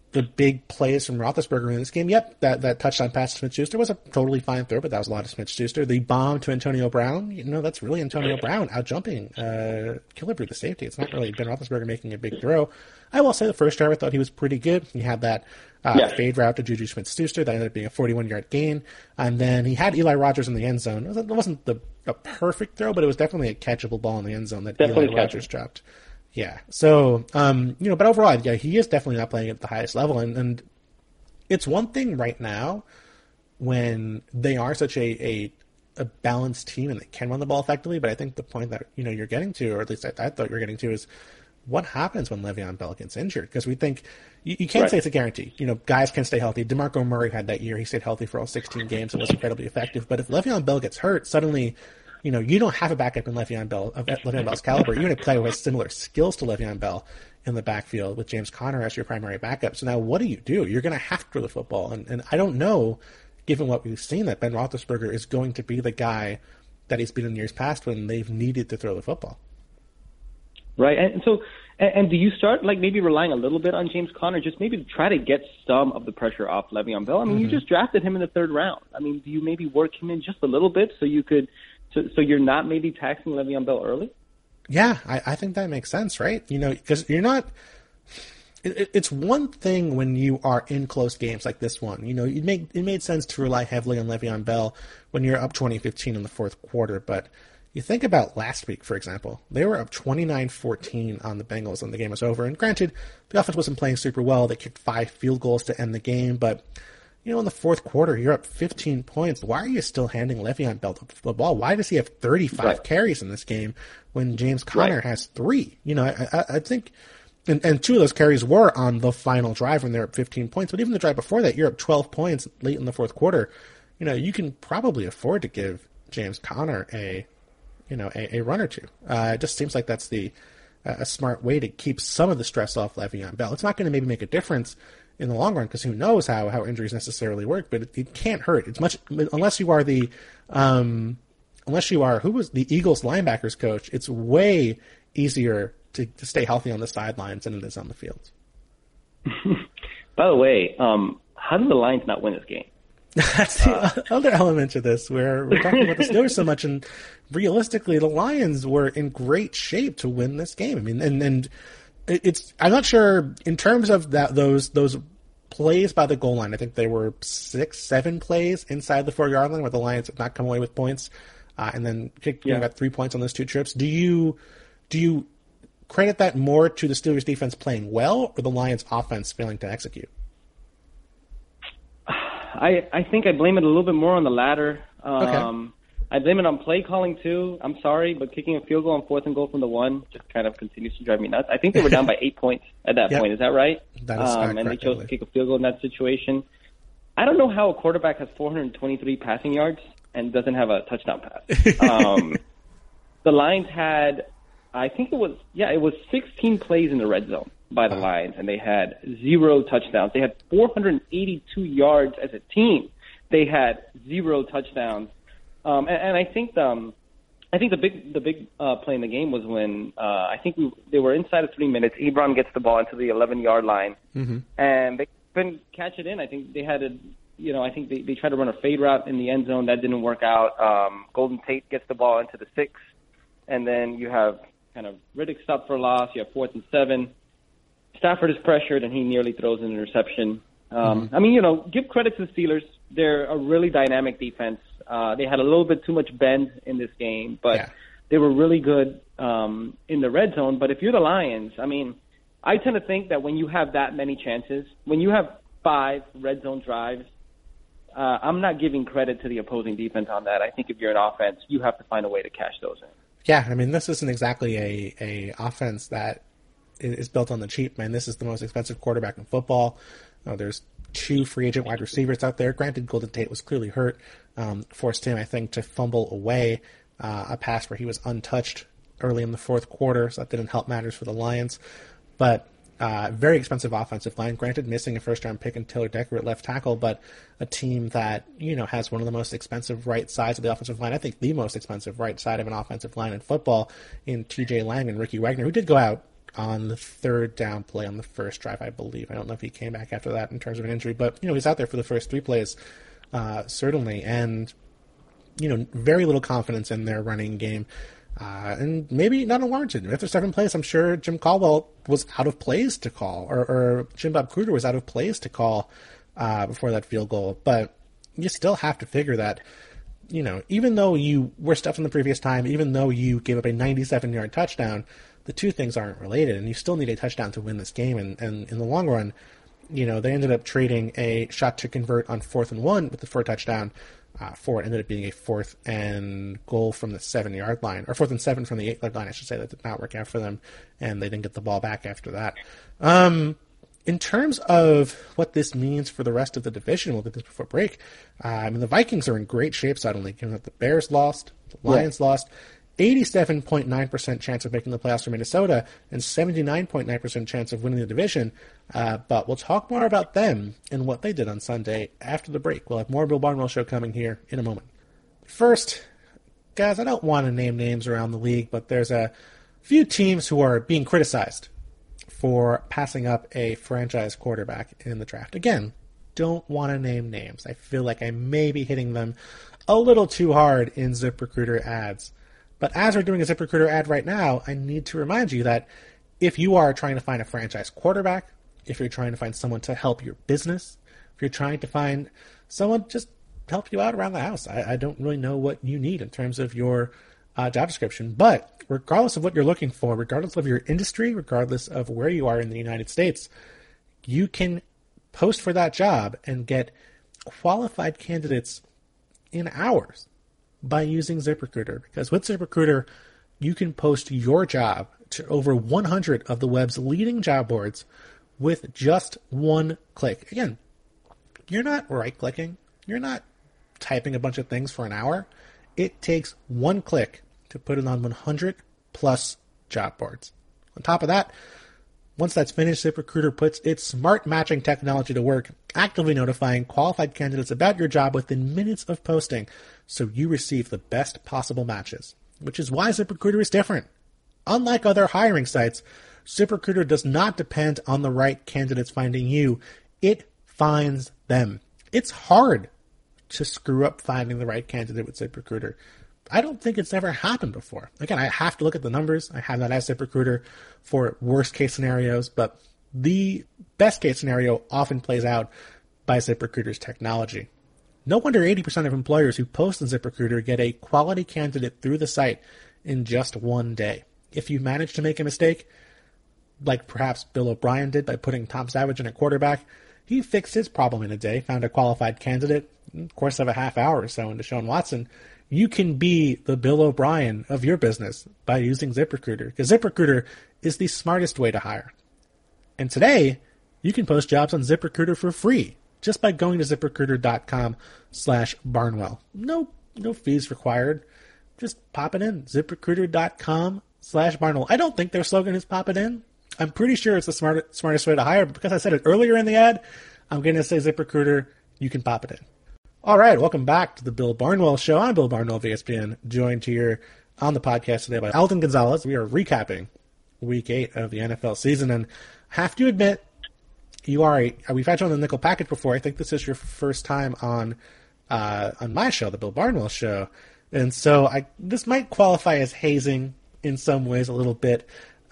the big plays from Roethlisberger in this game. Yep, that touchdown pass to Smith-Schuster was a totally fine throw, but that was a lot of Smith-Schuster. The bomb to Antonio Brown, that's really Antonio Brown out-jumping Killebrew, the safety. It's not really Ben Roethlisberger making a big throw. I will say the first drive I thought he was pretty good. He had that fade route to Juju Smith-Schuster. That ended up being a 41-yard gain. And then he had Eli Rogers in the end zone. It wasn't a perfect throw, but it was definitely a catchable ball in the end zone that Eli Rogers dropped. Yeah. So, but overall, yeah, he is definitely not playing at the highest level. And it's one thing right now when they are such a balanced team and they can run the ball effectively. But I think the point that, you're getting to, or at least I thought you were getting to, is what happens when Le'Veon Bell gets injured? Because we think you can't say it's a guarantee. Guys can stay healthy. DeMarco Murray had that year. He stayed healthy for all 16 games and was incredibly effective. But if Le'Veon Bell gets hurt, suddenly you don't have a backup in Le'Veon Bell's caliber. You're going to play who has similar skills to Le'Veon Bell in the backfield with James Conner as your primary backup. So now what do? You're going to have to throw the football. And I don't know, given what we've seen, that Ben Roethlisberger is going to be the guy that he's been in years past when they've needed to throw the football. Right. And so, and do you start maybe relying a little bit on James Conner, just maybe to try to get some of the pressure off Le'Veon Bell? I mean, you just drafted him in the third round. I mean, do you maybe work him in just a little bit so you could – so you're not maybe taxing Le'Veon Bell early? Yeah, I think that makes sense, right? Because you're not – it's one thing when you are in close games like this one. It made sense to rely heavily on Le'Veon Bell when you're up 20-15 in the fourth quarter. But you think about last week, for example. They were up 29-14 on the Bengals when the game was over. And granted, the offense wasn't playing super well. They kicked 5 field goals to end the game, but – in the fourth quarter, you're up 15 points. Why are you still handing Le'Veon Bell the ball? Why does he have 35 carries in this game when James Conner has 3? I think, and 2 of those carries were on the final drive when they're up 15 points. But even the drive before that, you're up 12 points late in the fourth quarter. You can probably afford to give James Conner a run or two. It just seems like that's a smart way to keep some of the stress off Le'Veon Bell. It's not going to maybe make a difference in the long run, because who knows how injuries necessarily work, but it can't hurt. It's much, unless you are who was the Eagles linebackers coach, it's way easier to stay healthy on the sidelines than it is on the field. By the way, how did the Lions not win this game? That's the other element to this, where we're talking about the Steelers so much, and realistically, the Lions were in great shape to win this game. I mean, and I'm not sure in terms of those plays by the goal line. I think there were 6-7 plays inside the 4-yard line where the Lions have not come away with points, and then got 3 points on those 2 trips. Do you credit that more to the Steelers defense playing well, or the Lions offense failing to execute? I think I blame it a little bit more on the latter. Okay. I blame it on play calling too. I'm sorry, but kicking a field goal on 4th and goal from the 1 just kind of continues to drive me nuts. I think they were down by 8 points at that point. Is that right? That is correct. And they chose to kick a field goal in that situation. I don't know how a quarterback has 423 passing yards and doesn't have a touchdown pass. The Lions had, I think it was 16 plays in the red zone by the Lions, and they had 0 touchdowns. They had 482 yards as a team. They had 0 touchdowns. And I think the big play in the game was when I think they were inside of 3 minutes. Ebron gets the ball into the 11-yard line, and they couldn't catch it in. I think they had I think they tried to run a fade route in the end zone. That didn't work out. Golden Tate gets the ball into the 6, and then you have kind of Riddick stopped for a loss. You have 4th and 7. Stafford is pressured, and he nearly throws an interception. I mean, give credit to the Steelers. They're a really dynamic defense. They had a little bit too much bend in this game, but they were really good in the red zone. But if you're the Lions, I mean, I tend to think that when you have that many chances, when you have 5 red zone drives, I'm not giving credit to the opposing defense on that. I think if you're an offense, you have to find a way to cash those in. Yeah, I mean, this isn't exactly a offense that is built on the cheap, man. This is the most expensive quarterback in football. There's 2 free agent wide receivers out there. Granted, Golden Tate was clearly hurt, forced him, I think, to fumble away a pass where he was untouched early in the fourth quarter, so that didn't help matters for the Lions. But very expensive offensive line. Granted, missing a first-round pick in Taylor Decker at left tackle, but a team that, has one of the most expensive right sides of the offensive line. I think the most expensive right side of an offensive line in football in TJ Lang and Ricky Wagner, who did go out on the third down play on the first drive, I believe. I don't know if he came back after that in terms of an injury, but, he's out there for the first 3 plays, certainly. And, very little confidence in their running game. And maybe not unwarranted. After 7 plays, I'm sure Jim Caldwell was out of plays to call, or Jim Bob Cooter was out of plays to call before that field goal. But you still have to figure that, even though you were stuffed in the previous time, even though you gave up a 97-yard touchdown, the two things aren't related, and you still need a touchdown to win this game. And in the long run, they ended up trading a shot to convert on 4th and 1 with the 4th touchdown. For it ended up being a 4th and goal from the 7-yard line, or 4th and 7 from the 8-yard line, I should say. That did not work out for them, and they didn't get the ball back after that. In terms of what this means for the rest of the division, we'll get this before break. The Vikings are in great shape suddenly, given that the Bears lost, the Lions lost, 87.9% chance of making the playoffs for Minnesota, and 79.9% chance of winning the division. But we'll talk more about them and what they did on Sunday after the break. We'll have more Bill Barnwell Show coming here in a moment. First, guys, I don't want to name names around the league, but there's a few teams who are being criticized for passing up a franchise quarterback in the draft. Again, don't want to name names. I feel like I may be hitting them a little too hard in ZipRecruiter ads. But as we're doing a ZipRecruiter ad right now, I need to remind you that if you are trying to find a franchise quarterback, if you're trying to find someone to help your business, if you're trying to find someone just to help you out around the house, I don't really know what you need in terms of your job description. But regardless of what you're looking for, regardless of your industry, regardless of where you are in the United States, you can post for that job and get qualified candidates in hours by using ZipRecruiter. Because with ZipRecruiter, you can post your job to over 100 of the web's leading job boards with just one click. Again, you're not right-clicking. You're not typing a bunch of things for an hour. It takes one click to put it on 100-plus job boards. On top of that, once that's finished, ZipRecruiter puts its smart matching technology to work, actively notifying qualified candidates about your job within minutes of posting, so you receive the best possible matches, which is why ZipRecruiter is different. Unlike other hiring sites, ZipRecruiter does not depend on the right candidates finding you. It finds them. It's hard to screw up finding the right candidate with ZipRecruiter. I don't think it's ever happened before. Again, I have to look at the numbers. I have that as ZipRecruiter for worst case scenarios, but the best case scenario often plays out by ZipRecruiter's technology. No wonder 80% of employers who post on ZipRecruiter get a quality candidate through the site in just one day. If you manage to make a mistake, like perhaps Bill O'Brien did by putting Tom Savage in at quarterback, he fixed his problem in a day, found a qualified candidate in the course of a half hour or so in Deshaun Watson. You can be the Bill O'Brien of your business by using ZipRecruiter, because ZipRecruiter is the smartest way to hire. And today, you can post jobs on ZipRecruiter for free just by going to ZipRecruiter.com/Barnwell. No fees required. Just pop it in. ZipRecruiter.com/Barnwell. I don't think their slogan is pop it in. I'm pretty sure it's the smartest way to hire, but because I said it earlier in the ad, I'm going to say ZipRecruiter, you can pop it in. All right, welcome back to the Bill Barnwell Show. I'm Bill Barnwell of ESPN, joined here on the podcast today by Alden Gonzalez. We are recapping Week 8 of the NFL season, and I have to admit, we've had you on the Nickel Package before. I think this is your first time on my show, the Bill Barnwell Show, and so this might qualify as hazing in some ways a little bit.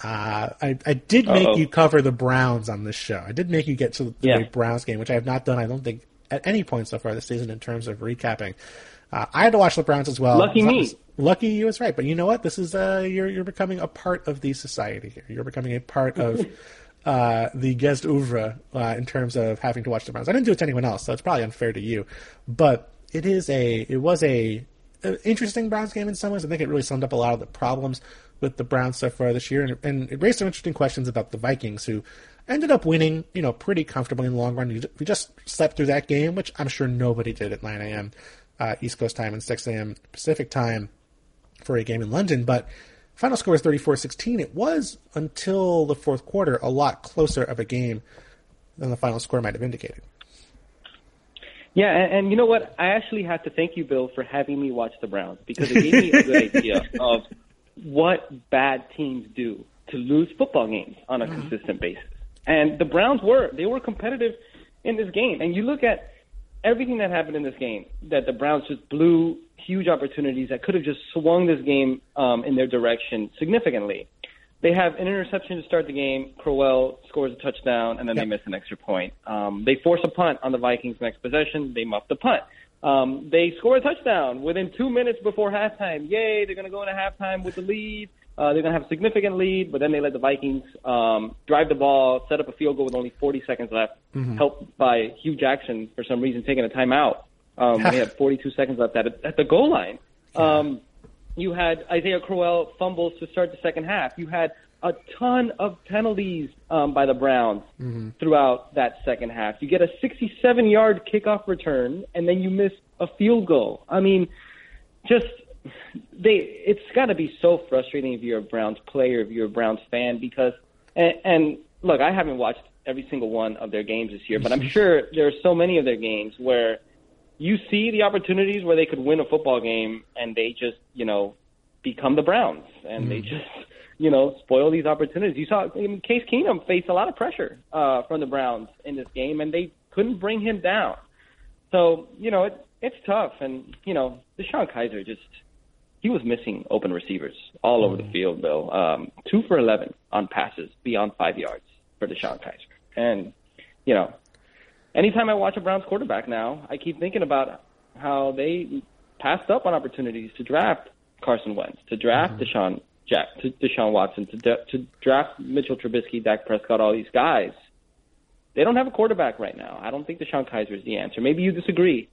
I did make you cover the Browns on this show. I did make you get to the Browns game, which I have not done, I don't think, at any point so far this season in terms of recapping. I had to watch the Browns as well. Lucky me. Lucky you was right. But you know what? This is you're becoming a part of the society here. You're becoming a part of the guest oeuvre in terms of having to watch the Browns. I didn't do it to anyone else, so it's probably unfair to you. But it was a interesting Browns game in some ways. I think it really summed up a lot of the problems with the Browns so far this year, and it raised some interesting questions about the Vikings, who ended up winning, pretty comfortably in the long run. We just slept through that game, which I'm sure nobody did at 9 a.m. East Coast time and 6 a.m. Pacific time for a game in London. But final score was 34-16. It was, until the fourth quarter, a lot closer of a game than the final score might have indicated. Yeah, and you know what? I actually have to thank you, Bill, for having me watch the Browns, because it gave me a good idea of what bad teams do to lose football games on a consistent basis. And the Browns were competitive in this game. And you look at everything that happened in this game, that the Browns just blew huge opportunities that could have just swung this game in their direction significantly. They have an interception to start the game. Crowell scores a touchdown, and then they miss an extra point. They force a punt on the Vikings' next possession. They muff the punt. They score a touchdown within 2 minutes before halftime. Yay, they're going to go into halftime with the lead. They're going to have a significant lead, but then they let the Vikings drive the ball, set up a field goal with only 40 seconds left, helped by Hugh Jackson, for some reason, taking a timeout. They had 42 seconds left at the goal line. You had Isaiah Crowell fumbles to start the second half. You had a ton of penalties by the Browns throughout that second half. You get a 67-yard kickoff return, and then you miss a field goal. I mean, it's got to be so frustrating if you're a Browns player, if you're a Browns fan, because and look, I haven't watched every single one of their games this year, but I'm sure there are so many of their games where you see the opportunities where they could win a football game and they just, become the Browns and they just, spoil these opportunities. You saw Case Keenum face a lot of pressure from the Browns in this game, and they couldn't bring him down. So, it's tough. And, DeShone Kizer he was missing open receivers all over the field, Bill. 2 for 11 on passes beyond 5 yards for DeShone Kizer. And, anytime I watch a Browns quarterback now, I keep thinking about how they passed up on opportunities to draft Carson Wentz, to draft Deshaun Watson, to draft Mitchell Trubisky, Dak Prescott, all these guys. They don't have a quarterback right now. I don't think DeShone Kizer is the answer. Maybe you disagree,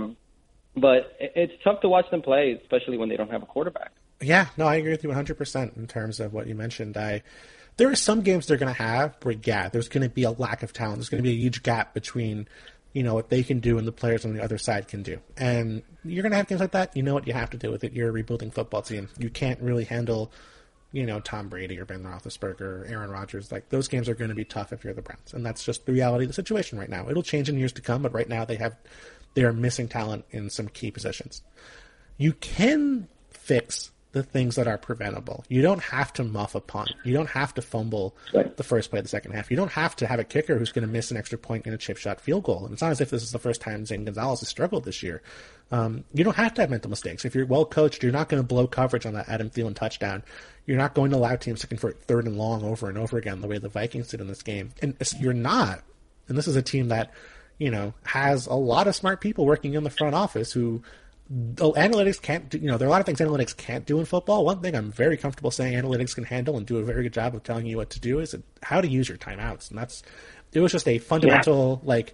but it's tough to watch them play, especially when they don't have a quarterback. Yeah, no, I agree with you 100% in terms of what you mentioned. There are some games they're going to have where, there's going to be a lack of talent. There's going to be a huge gap between, what they can do and the players on the other side can do. And you're going to have games like that. You know what you have to do with it. You're a rebuilding football team. You can't really handle, Tom Brady or Ben Roethlisberger or Aaron Rodgers. Like, those games are going to be tough if you're the Browns. And that's just the reality of the situation right now. It'll change in years to come, but right now they are missing talent in some key positions. You can fix the things that are preventable. You don't have to muff a punt. You don't have to fumble the first play of the second half. You don't have to have a kicker who's going to miss an extra point in a chip shot field goal. And it's not as if this is the first time Zane Gonzalez has struggled this year. You don't have to have mental mistakes. If you're well coached, you're not going to blow coverage on that Adam Thielen touchdown. You're not going to allow teams to convert third and long over and over again the way the Vikings did in this game. And you're not. And this is a team that, has a lot of smart people working in the front office who analytics can't do. There are a lot of things analytics can't do in football. One thing I'm very comfortable saying analytics can handle and do a very good job of telling you what to do is how to use your timeouts. And it was just a fundamental, like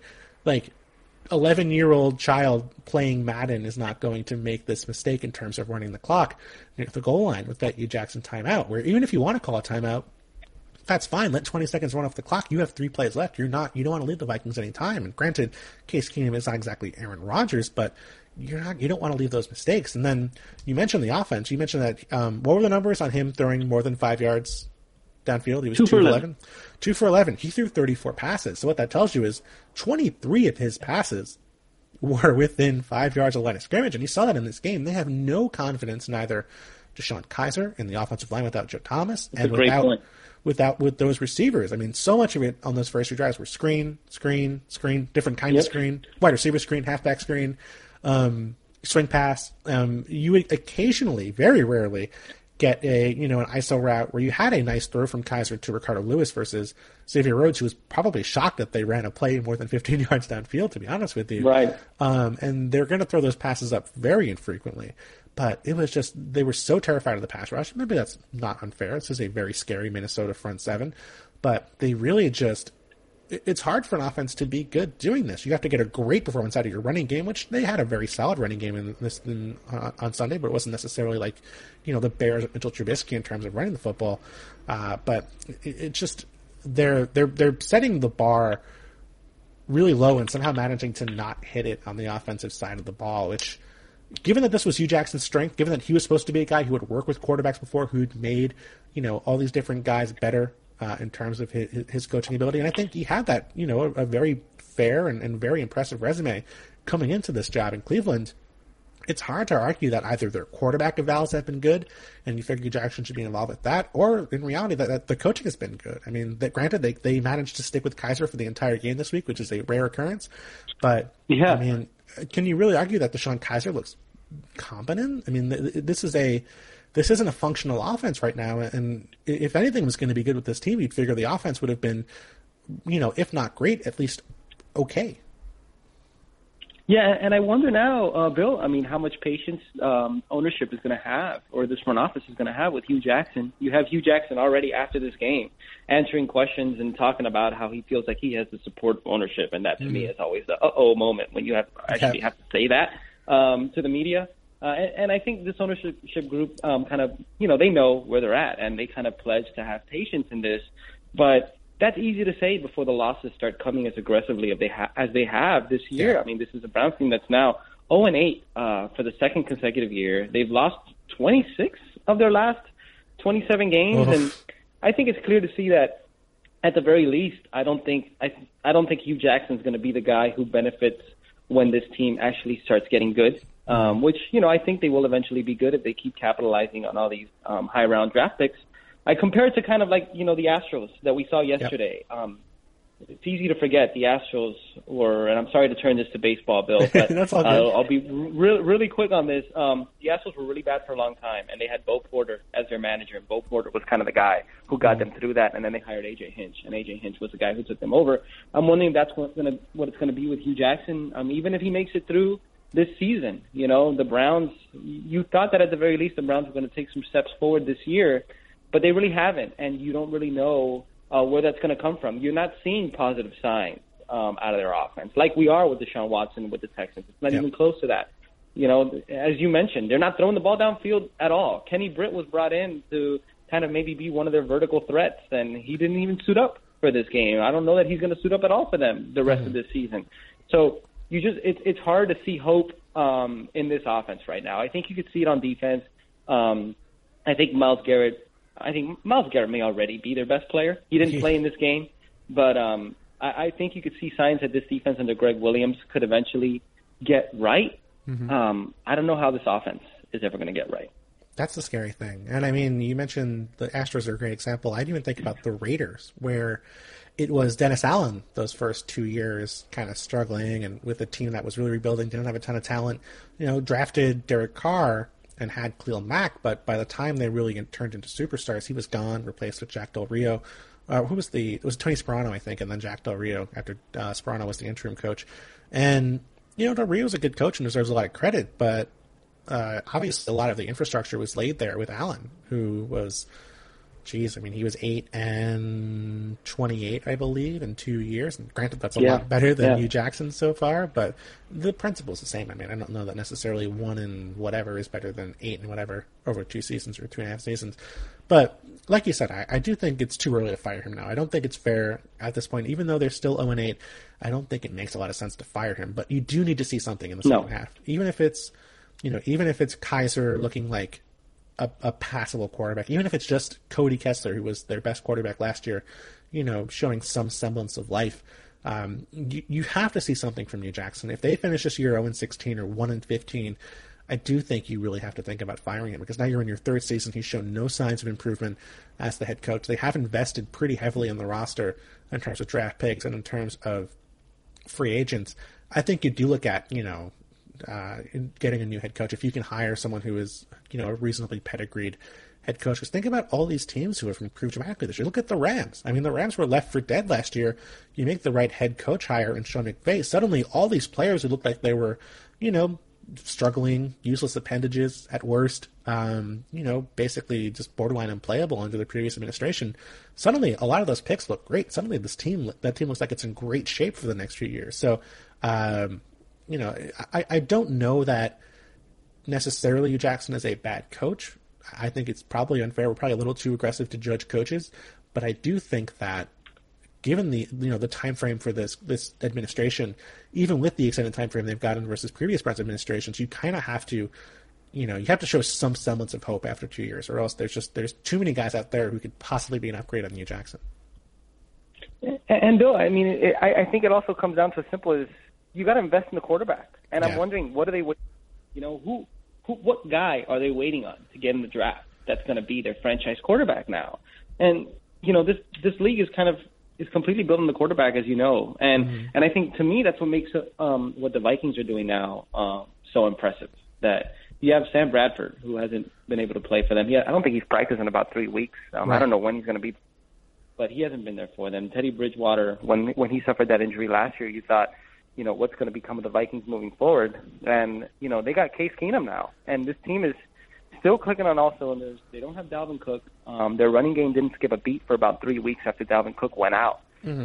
11-year-old child playing Madden is not going to make this mistake in terms of running the clock at the goal line with that Hugh Jackson timeout, where even if you want to call a timeout, that's fine. Let 20 seconds run off the clock. You have 3 plays left. You don't want to leave the Vikings any time. And granted, Case Keenum is not exactly Aaron Rodgers, but you don't want to leave those mistakes. And then you mentioned the offense. You mentioned that, what were the numbers on him throwing more than 5 yards downfield? He was 2 for 11. 2 for 11. He threw 34 passes. So what that tells you is 23 of his passes were within 5 yards of the line of scrimmage. And you saw that in this game. They have no confidence in either DeShone Kizer in the offensive line without Joe Thomas with those receivers. I mean, so much of it on those first 2 drives were screen, different kind of screen, wide receiver screen, halfback screen, swing pass. You would occasionally, very rarely, get an ISO route where you had a nice throw from Kizer to Ricardo Lewis versus Xavier Rhodes, who was probably shocked that they ran a play more than 15 yards downfield, to be honest with you. Right. And they're going to throw those passes up very infrequently. But it was just, they were so terrified of the pass rush. Maybe that's not unfair. This is a very scary Minnesota front seven. But they really just, it's hard for an offense to be good doing this. You have to get a great performance out of your running game, which they had a very solid running game on Sunday, but it wasn't necessarily like, the Bears of Mitchell Trubisky in terms of running the football. But it just, they're setting the bar really low and somehow managing to not hit it on the offensive side of the ball, which, given that this was Hugh Jackson's strength, given that he was supposed to be a guy who would work with quarterbacks before, who'd made, all these different guys better in terms of his coaching ability. And I think he had that, a very fair and very impressive resume coming into this job in Cleveland. it's hard to argue that either their quarterback evals have been good, and you figure Jackson should be involved with that, or in reality that the coaching has been good. I mean, granted, they managed to stick with Kaiser for the entire game this week, which is a rare occurrence. But, yeah. I mean, can you really argue that DeShone Kizer looks competent? I mean, this isn't a functional offense right now, and if anything was going to be good with this team, you'd figure the offense would have been, if not great, at least okay. Yeah, and I wonder now, Bill, I mean, how much patience ownership is going to have, or this front office is going to have with Hugh Jackson. You have Hugh Jackson already after this game answering questions and talking about how he feels like he has the support of ownership, and that to me is always the uh-oh moment when you have to say that to the media. And I think this ownership group kind of, they know where they're at, and they kind of pledge to have patience in this. But that's easy to say before the losses start coming as aggressively as they have this year. Yeah. I mean, this is a Browns team that's now 0-8 for the second consecutive year. They've lost 26 of their last 27 games, and I think it's clear to see that at the very least, I don't think Hugh Jackson's going to be the guy who benefits when this team actually starts getting good. Which I think they will eventually be good if they keep capitalizing on all these high round draft picks. I compare it to kind of like, the Astros that we saw yesterday. Yep. It's easy to forget the Astros were, and I'm sorry to turn this to baseball, Bill, but That's all good. I'll be really quick on this. The Astros were really bad for a long time, and they had Bo Porter as their manager, and Bo Porter was kind of the guy who got them through that, and then they hired A.J. Hinch, and A.J. Hinch was the guy who took them over. I'm wondering if that's what it's going to be with Hugh Jackson, even if he makes it through this season. The Browns, you thought that at the very least the Browns were going to take some steps forward this year, but they really haven't, and you don't really know where that's going to come from. You're not seeing positive signs out of their offense, like we are with Deshaun Watson with the Texans. It's not even close to that. As you mentioned, they're not throwing the ball downfield at all. Kenny Britt was brought in to kind of maybe be one of their vertical threats, and he didn't even suit up for this game. I don't know that he's going to suit up at all for them the rest of this season. So it's hard to see hope in this offense right now. I think you could see it on defense. I think Myles Garrett may already be their best player. He didn't play in this game, but I think you could see signs that this defense under Greg Williams could eventually get right. I don't know how this offense is ever going to get right. That's the scary thing. And I mean, you mentioned the Astros are a great example. I didn't even think about the Raiders, where it was Dennis Allen those first 2 years kind of struggling, and with a team that was really rebuilding, didn't have a ton of talent, drafted Derek Carr and had Khalil Mack, but by the time they really turned into superstars, he was gone, replaced with Jack Del Rio. It was Tony Sparano, I think, and then Jack Del Rio after Sparano was the interim coach. And, Del Rio's a good coach and deserves a lot of credit, but obviously a lot of the infrastructure was laid there with Allen, who was, he was 8-28, I believe, in 2 years. And granted, that's a lot better than Hugh Jackson so far, but the principle's the same. I mean, I don't know that necessarily 1 and whatever is better than 8 and whatever over 2 seasons or 2.5 seasons. But like you said, I do think it's too early to fire him now. I don't think it's fair at this point, even though they're still 0-8. I don't think it makes a lot of sense to fire him. But you do need to see something in the second half, even if it's Kizer looking like a passable quarterback, even if it's just Cody Kessler, who was their best quarterback last year, showing some semblance of life. You have to see something from Hugh Jackson. If they finish this year 0-16 or 1-15, I do think you really have to think about firing him, because now you're in your third season. He's shown no signs of improvement as the head coach. They have invested pretty heavily in the roster in terms of draft picks and in terms of free agents. I think you do look at, in getting a new head coach, if you can hire someone who is, a reasonably pedigreed head coach. Because think about all these teams who have improved dramatically this year. Look at the Rams. I mean, the Rams were left for dead last year. You make the right head coach hire in Sean McVay. Suddenly, all these players who looked like they were, struggling, useless appendages at worst, basically just borderline unplayable under the previous administration. Suddenly, a lot of those picks look great. Suddenly, that team looks like it's in great shape for the next few years. So, I don't know that necessarily Hugh Jackson is a bad coach. I think it's probably unfair. We're probably a little too aggressive to judge coaches, but I do think that given the time frame for this administration, even with the extended time frame they've gotten versus previous Browns administrations, you kind of have to, you have to show some semblance of hope after 2 years, or else there's too many guys out there who could possibly be an upgrade on Hugh Jackson. And Bill, I mean, I think it also comes down to as simple as you got to invest in the quarterback. And I'm wondering, what are they waiting what guy are they waiting on to get in the draft that's going to be their franchise quarterback now? And this league is completely built on the quarterback, as you know, and I think to me that's what makes what the Vikings are doing now so impressive. That you have Sam Bradford, who hasn't been able to play for them. I don't think he's practiced in about 3 weeks. Right. I don't know when he's going to be, but he hasn't been there for them. Teddy Bridgewater, when he suffered that injury last year, you thought, what's going to become of the Vikings moving forward? And they got Case Keenum now, and this team is still clicking on all cylinders. They don't have Dalvin Cook. Their running game didn't skip a beat for about 3 weeks after Dalvin Cook went out.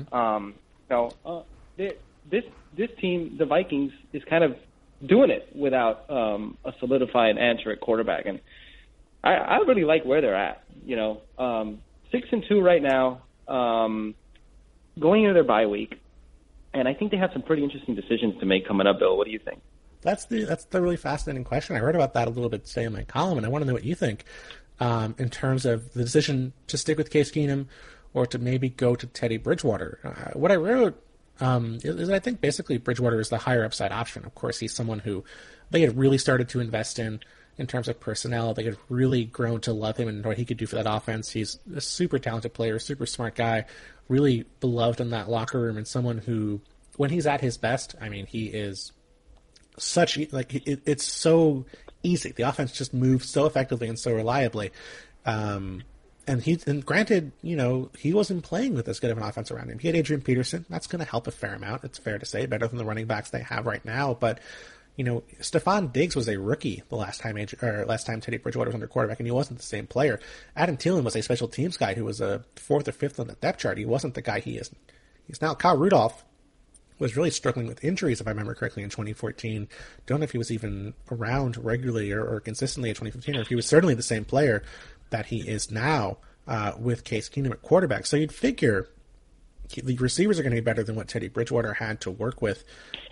This team, the Vikings, is kind of doing it without a solidified answer at quarterback, and I really like where they're at. 6-2 right now, going into their bye week, and I think they have some pretty interesting decisions to make coming up. Bill, what do you think? That's the really fascinating question. I read about that a little bit today in my column, and I want to know what you think in terms of the decision to stick with Case Keenum or to maybe go to Teddy Bridgewater. What I wrote is I think basically Bridgewater is the higher upside option. Of course, he's someone who they had really started to invest in terms of personnel. They had really grown to love him and what he could do for that offense. He's a super talented player, super smart guy, really beloved in that locker room, and someone who, when he's at his best, I mean, he is it's so easy. The offense just moves so effectively and so reliably. And granted, he wasn't playing with as good of an offense around him. He had Adrian Peterson. That's going to help a fair amount. It's fair to say, better than the running backs they have right now. But, Stephon Diggs was a rookie the last time Teddy Bridgewater was under quarterback, and he wasn't the same player. Adam Thielen was a special teams guy who was a 4th or 5th on the depth chart. He wasn't the guy he is. He's now. Kyle Rudolph was really struggling with injuries, if I remember correctly, in 2014. Don't know if he was even around regularly or consistently in 2015, or if he was certainly the same player that he is now with Case Keenum at quarterback. So you'd figure the receivers are going to be better than what Teddy Bridgewater had to work with.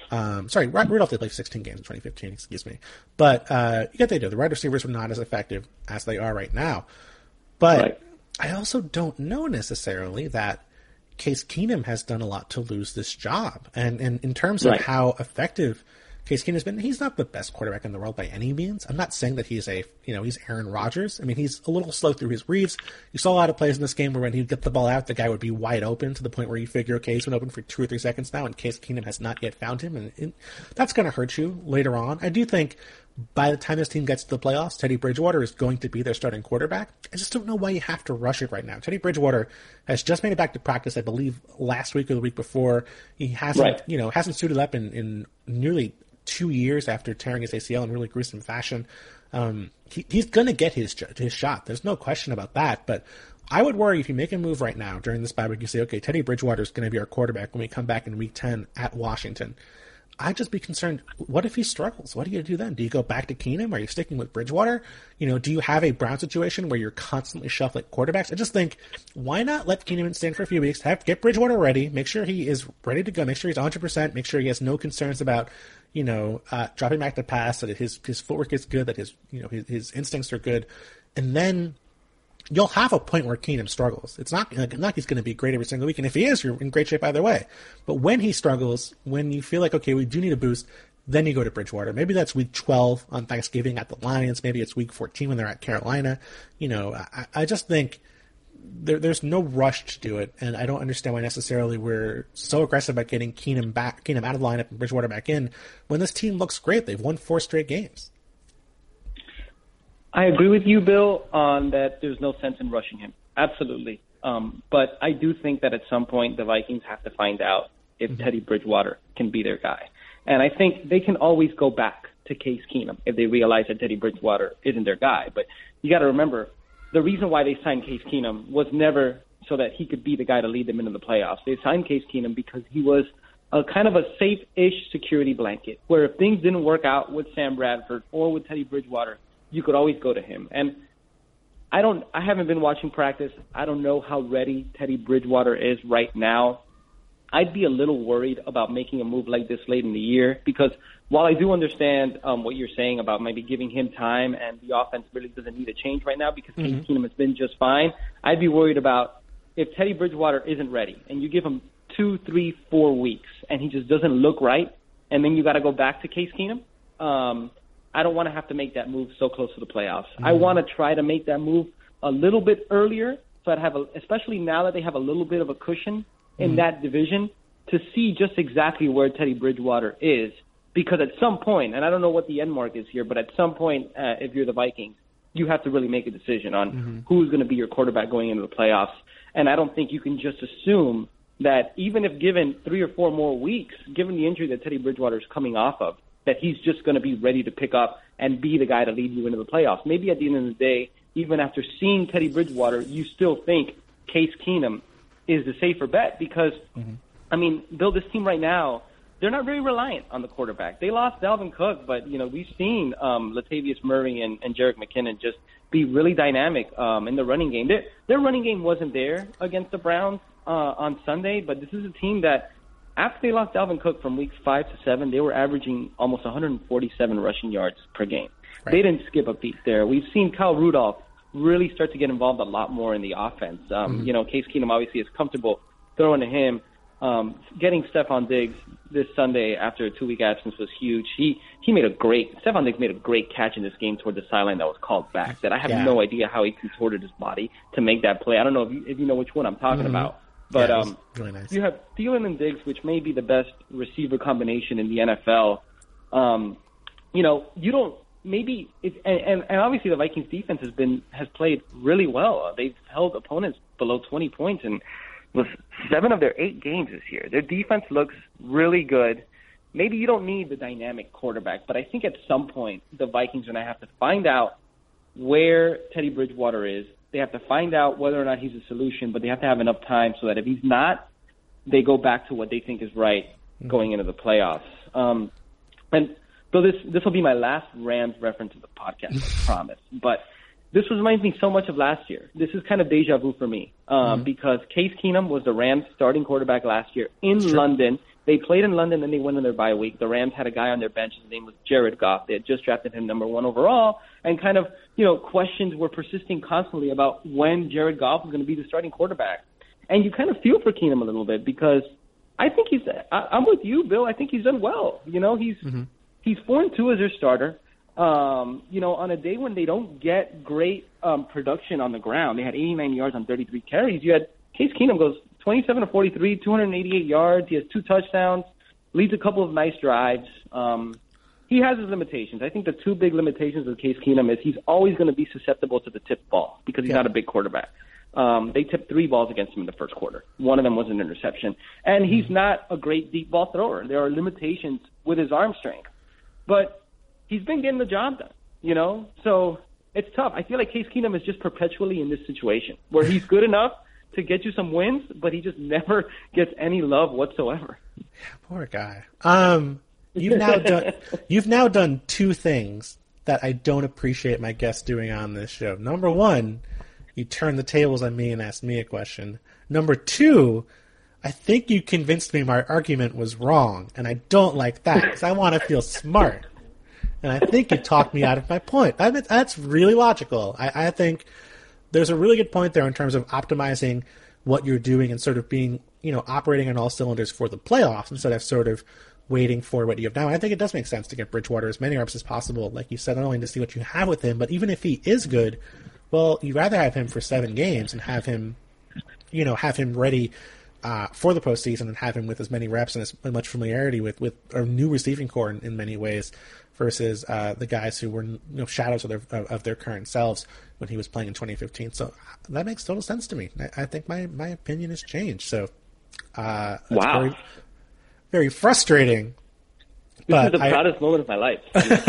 Rudolph did play 16 games in 2015, excuse me. But you get the idea. The wide receivers were not as effective as they are right now. But right. I also don't know necessarily that Case Keenum has done a lot to lose this job. And in terms of how effective Case Keenum has been, he's not the best quarterback in the world by any means. I'm not saying that he's he's Aaron Rodgers. I mean, he's a little slow through his reads. You saw a lot of plays in this game where when he'd get the ball out, the guy would be wide open to the point where you figure, okay, he's been open for 2 or 3 seconds now, and Case Keenum has not yet found him. And that's going to hurt you later on. I do think by the time this team gets to the playoffs, Teddy Bridgewater is going to be their starting quarterback. I just don't know why you have to rush it right now. Teddy Bridgewater has just made it back to practice, I believe, last week or the week before. He hasn't, hasn't suited up in nearly 2 years after tearing his ACL in really gruesome fashion. He's going to get his shot. There's no question about that. But I would worry if you make a move right now during this bye week, you say, okay, Teddy Bridgewater is going to be our quarterback when we come back in week 10 at Washington. I'd just be concerned, what if he struggles? What are you going to do then? Do you go back to Keenum? Are you sticking with Bridgewater? Do you have a Brown situation where you're constantly shuffling quarterbacks? I just think, why not let Keenum stand for a few weeks, get Bridgewater ready, make sure he is ready to go, make sure he's 100%, make sure he has no concerns about, dropping back to pass, that his footwork is good, that his instincts are good, and then you'll have a point where Keenum struggles. It's not like he's going to be great every single week, and if he is, you're in great shape either way. But when he struggles, when you feel like, okay, we do need a boost, then you go to Bridgewater. Maybe that's week 12 on Thanksgiving at the Lions. Maybe it's week 14 when they're at Carolina. I just think there's no rush to do it, and I don't understand why necessarily we're so aggressive about getting Keenum out of the lineup and Bridgewater back in when this team looks great. They've won 4 straight games. I agree with you, Bill, on that there's no sense in rushing him. Absolutely. But I do think that at some point the Vikings have to find out if Teddy Bridgewater can be their guy. And I think they can always go back to Case Keenum if they realize that Teddy Bridgewater isn't their guy. But you got to remember, the reason why they signed Case Keenum was never so that he could be the guy to lead them into the playoffs. They signed Case Keenum because he was a kind of a safe-ish security blanket, where if things didn't work out with Sam Bradford or with Teddy Bridgewater, you could always go to him. And I haven't been watching practice. I don't know how ready Teddy Bridgewater is right now. I'd be a little worried about making a move like this late in the year, because while I do understand what you're saying about maybe giving him time and the offense really doesn't need a change right now because Case Keenum has been just fine, I'd be worried about if Teddy Bridgewater isn't ready and you give him 2, 3, 4 weeks and he just doesn't look right, and then you got to go back to Case Keenum. I don't want to have to make that move so close to the playoffs. I want to try to make that move a little bit earlier, so I'd have especially now that they have a little bit of a cushion in that division, to see just exactly where Teddy Bridgewater is. Because at some point, and I don't know what the end mark is here, but at some point, if you're the Vikings, you have to really make a decision on who's going to be your quarterback going into the playoffs. And I don't think you can just assume that even if given 3 or 4 more weeks, given the injury that Teddy Bridgewater is coming off of, that he's just going to be ready to pick up and be the guy to lead you into the playoffs. Maybe at the end of the day, even after seeing Teddy Bridgewater, you still think Case Keenum is the safer bet because, I mean, Bill, this team right now, they're not very reliant on the quarterback. They lost Dalvin Cook, but, you know, we've seen Latavius Murray and Jerick McKinnon just be really dynamic in the running game. Their running game wasn't there against the Browns on Sunday, but this is a team that, after they lost Dalvin Cook from weeks 5 to 7, they were averaging almost 147 rushing yards per game. Right. They didn't skip a beat there. We've seen Kyle Rudolph really start to get involved a lot more in the offense. You know, Case Keenum obviously is comfortable throwing to him. Getting Stephon Diggs this Sunday after a 2-week absence was huge. Stephon Diggs made a great catch in this game toward the sideline that was called back. That I have no idea how he contorted his body to make that play. I don't know if you know which one I'm talking about. But really nice. You have Thielen and Diggs, which may be the best receiver combination in the NFL. You know, you don't maybe and obviously the Vikings defense has played really well. They've held opponents below 20 points and with 7 of their 8 games this year. Their defense looks really good. Maybe you don't need the dynamic quarterback, but I think at some point the Vikings are going to have to find out where Teddy Bridgewater is. They have to find out whether or not he's a solution, but they have to have enough time so that if he's not, they go back to what they think is right going into the playoffs. And so this will be my last Rams reference of the podcast, I promise. But this reminds me so much of last year. This is kind of deja vu for me because Case Keenum was the Rams' starting quarterback last year in London. They played in London, and they went in their bye week. The Rams had a guy on their bench. His name was Jared Goff. They had just drafted him number 1 overall, and kind of, you know, questions were persisting constantly about when Jared Goff was going to be the starting quarterback. And you kind of feel for Keenum a little bit because I think I'm with you, Bill. I think he's done well. You know, he's 4-2 as their starter. You know, on a day when they don't get great production on the ground, they had 89 yards on 33 carries. You had Case Keenum goes 27 to 43, 288 yards. He has 2 touchdowns, leads a couple of nice drives. He has his limitations. I think the 2 big limitations of Case Keenum is he's always going to be susceptible to the tip ball because he's not a big quarterback. They tipped 3 balls against him in the first quarter. One of them was an interception. And he's not a great deep ball thrower. There are limitations with his arm strength. But he's been getting the job done, you know? So it's tough. I feel like Case Keenum is just perpetually in this situation where he's good enough to get you some wins, but he just never gets any love whatsoever. Yeah, poor guy. You've now done 2 things that I don't appreciate my guests doing on this show. Number 1, you turned the tables on me and asked me a question. Number 2, I think you convinced me my argument was wrong, and I don't like that because I want to feel smart. And I think you talked me out of my point. That's really logical. I think there's a really good point there in terms of optimizing what you're doing and sort of being, you know, operating on all cylinders for the playoffs instead of sort of waiting for what you have now. I think it does make sense to get Bridgewater as many reps as possible, like you said, not only to see what you have with him, but even if he is good, well, you'd rather have him for 7 games and have him, you know, have him ready for the postseason and have him with as many reps and as much familiarity with a new receiving core in many ways versus the guys who were, you know, shadows of their current selves when he was playing in 2015. So that makes total sense to me. I think my opinion has changed. So wow, very, very frustrating. This is the proudest moment of my life.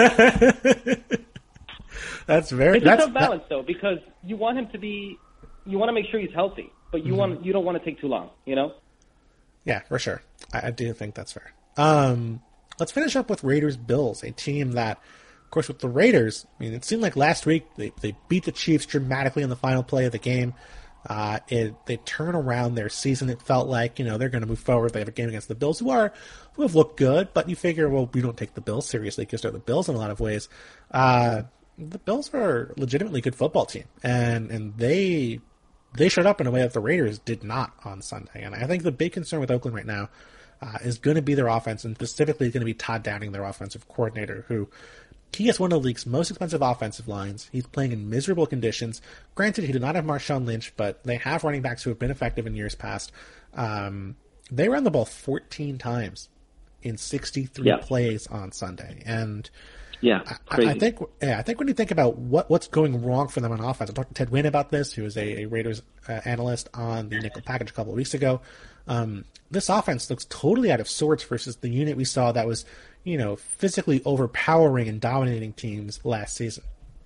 That's very. It's a tough balance though, because you want him to be, you want to make sure he's healthy, but you don't want to take too long, you know? Yeah, for sure. I do think that's fair. Let's finish up with Raiders-Bills, a team that, of course, with the Raiders, I mean, it seemed like last week they beat the Chiefs dramatically in the final play of the game. They turn around their season. It felt like, you know, they're going to move forward. They have a game against the Bills who have looked good, but you figure, well, we don't take the Bills seriously because they're the Bills in a lot of ways. The Bills are a legitimately good football team, and they showed up in a way that the Raiders did not on Sunday. And I think the big concern with Oakland right now is going to be their offense, and specifically going to be Todd Downing, their offensive coordinator, who He has one of the league's most expensive offensive lines. He's playing in miserable conditions. Granted, he did not have Marshawn Lynch, but they have running backs who have been effective in years past. They ran the ball 14 times in 63 plays on Sunday. And crazy. I think when you think about what's going wrong for them on offense, I talked to Ted Wynn about this, who is a Raiders analyst on the Nickel Package a couple of weeks ago. This offense looks totally out of sorts versus the unit we saw that was, physically overpowering and dominating teams last season.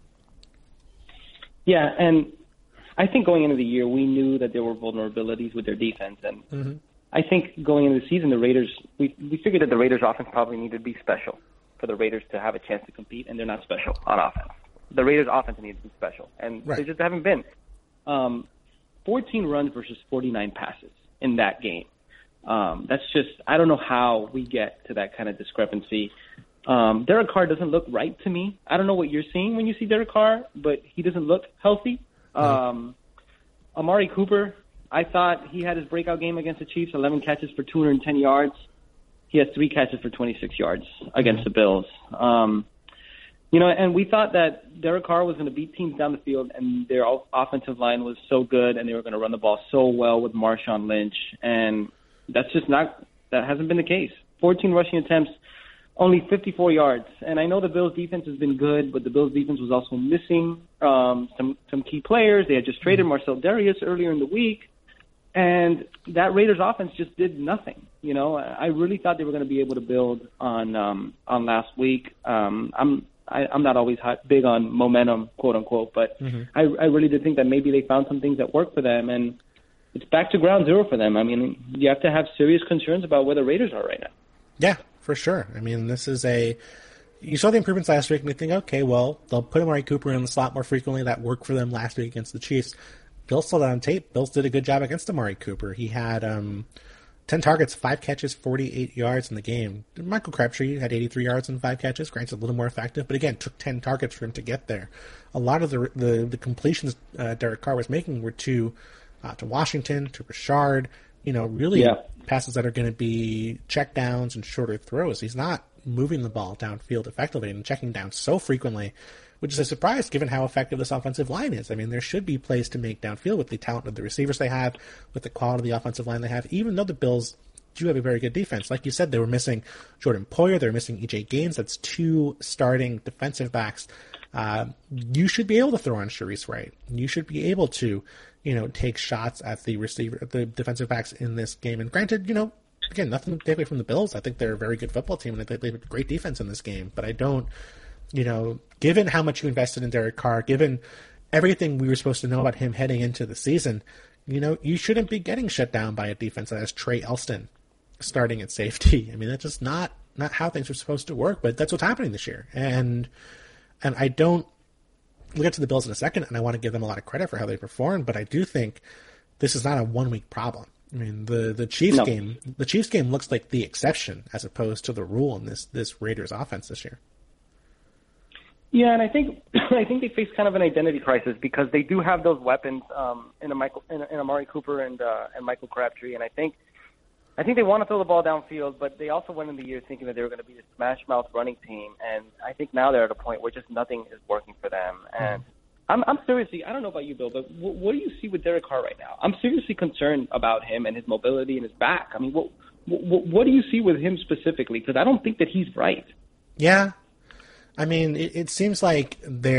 Yeah, and I think going into the year, we knew that there were vulnerabilities with their defense. And I think going into the season, the Raiders, we figured that the Raiders' offense probably needed to be special for the Raiders to have a chance to compete, and they're not special on offense. The Raiders' offense needs to be special, and they just haven't been. 14 runs versus 49 passes in that game. That's just, I don't know how we get to that kind of discrepancy. Derek Carr doesn't look right to me. I don't know what you're seeing when you see Derek Carr, but he doesn't look healthy. Amari Cooper, I thought he had his breakout game against the Chiefs, 11 catches for 210 yards. He has 3 catches for 26 yards against the Bills. And we thought that Derek Carr was going to beat teams down the field, and their offensive line was so good, and they were going to run the ball so well with Marshawn Lynch. And that hasn't been the case. 14 rushing attempts, only 54 yards. And I know the Bills' defense has been good, but the Bills' defense was also missing some key players. They had just traded Marcel Darius earlier in the week, and that Raiders' offense just did nothing. I really thought they were going to be able to build on last week. I'm not always big on momentum, quote unquote, but I really did think that maybe they found some things that worked for them, and it's back to ground zero for them. I mean, you have to have serious concerns about where the Raiders are right now. Yeah, for sure. I mean, this is you saw the improvements last week, and you think, okay, well, they'll put Amari Cooper in the slot more frequently. That worked for them last week against the Chiefs. Bills saw that on tape. Bills did a good job against Amari Cooper. He had 10 targets, 5 catches, 48 yards in the game. Michael Crabtree had 83 yards and 5 catches. Granted, a little more effective, but again, took 10 targets for him to get there. A lot of the completions Derek Carr was making were to Washington, to Richard, passes that are going to be check downs and shorter throws. He's not moving the ball downfield effectively and checking down so frequently, which is a surprise given how effective this offensive line is. I mean, there should be plays to make downfield with the talent of the receivers they have, with the quality of the offensive line they have, even though the Bills do have a very good defense. Like you said, they were missing Jordan Poyer, they were missing E.J. Gaines. That's 2 starting defensive backs. You should be able to throw on Sharice Wright. You should be able to, take shots at the defensive backs in this game. And granted, again, nothing to take away from the Bills. I think they're a very good football team, and they have a great defense in this game. But I don't, given how much you invested in Derek Carr, given everything we were supposed to know about him heading into the season, you shouldn't be getting shut down by a defense that has Trey Elston starting at safety. I mean, that's just not how things are supposed to work, but that's what's happening this year. And I don't, we'll get to the Bills in a second, and I want to give them a lot of credit for how they performed, but I do think this is not a 1-week problem. I mean, the Chiefs game looks like the exception as opposed to the rule in this Raiders offense this year. Yeah, and I think they face kind of an identity crisis because they do have those weapons in Amari Cooper and Michael Crabtree, and I think they want to throw the ball downfield, but they also went in the year thinking that they were going to be this smash mouth running team, and I think now they're at a point where just nothing is working for them. And I'm seriously, I don't know about you, Bill, but what do you see with Derek Carr right now? I'm seriously concerned about him and his mobility and his back. I mean, what do you see with him specifically? Because I don't think that he's right. Yeah. I mean, it seems like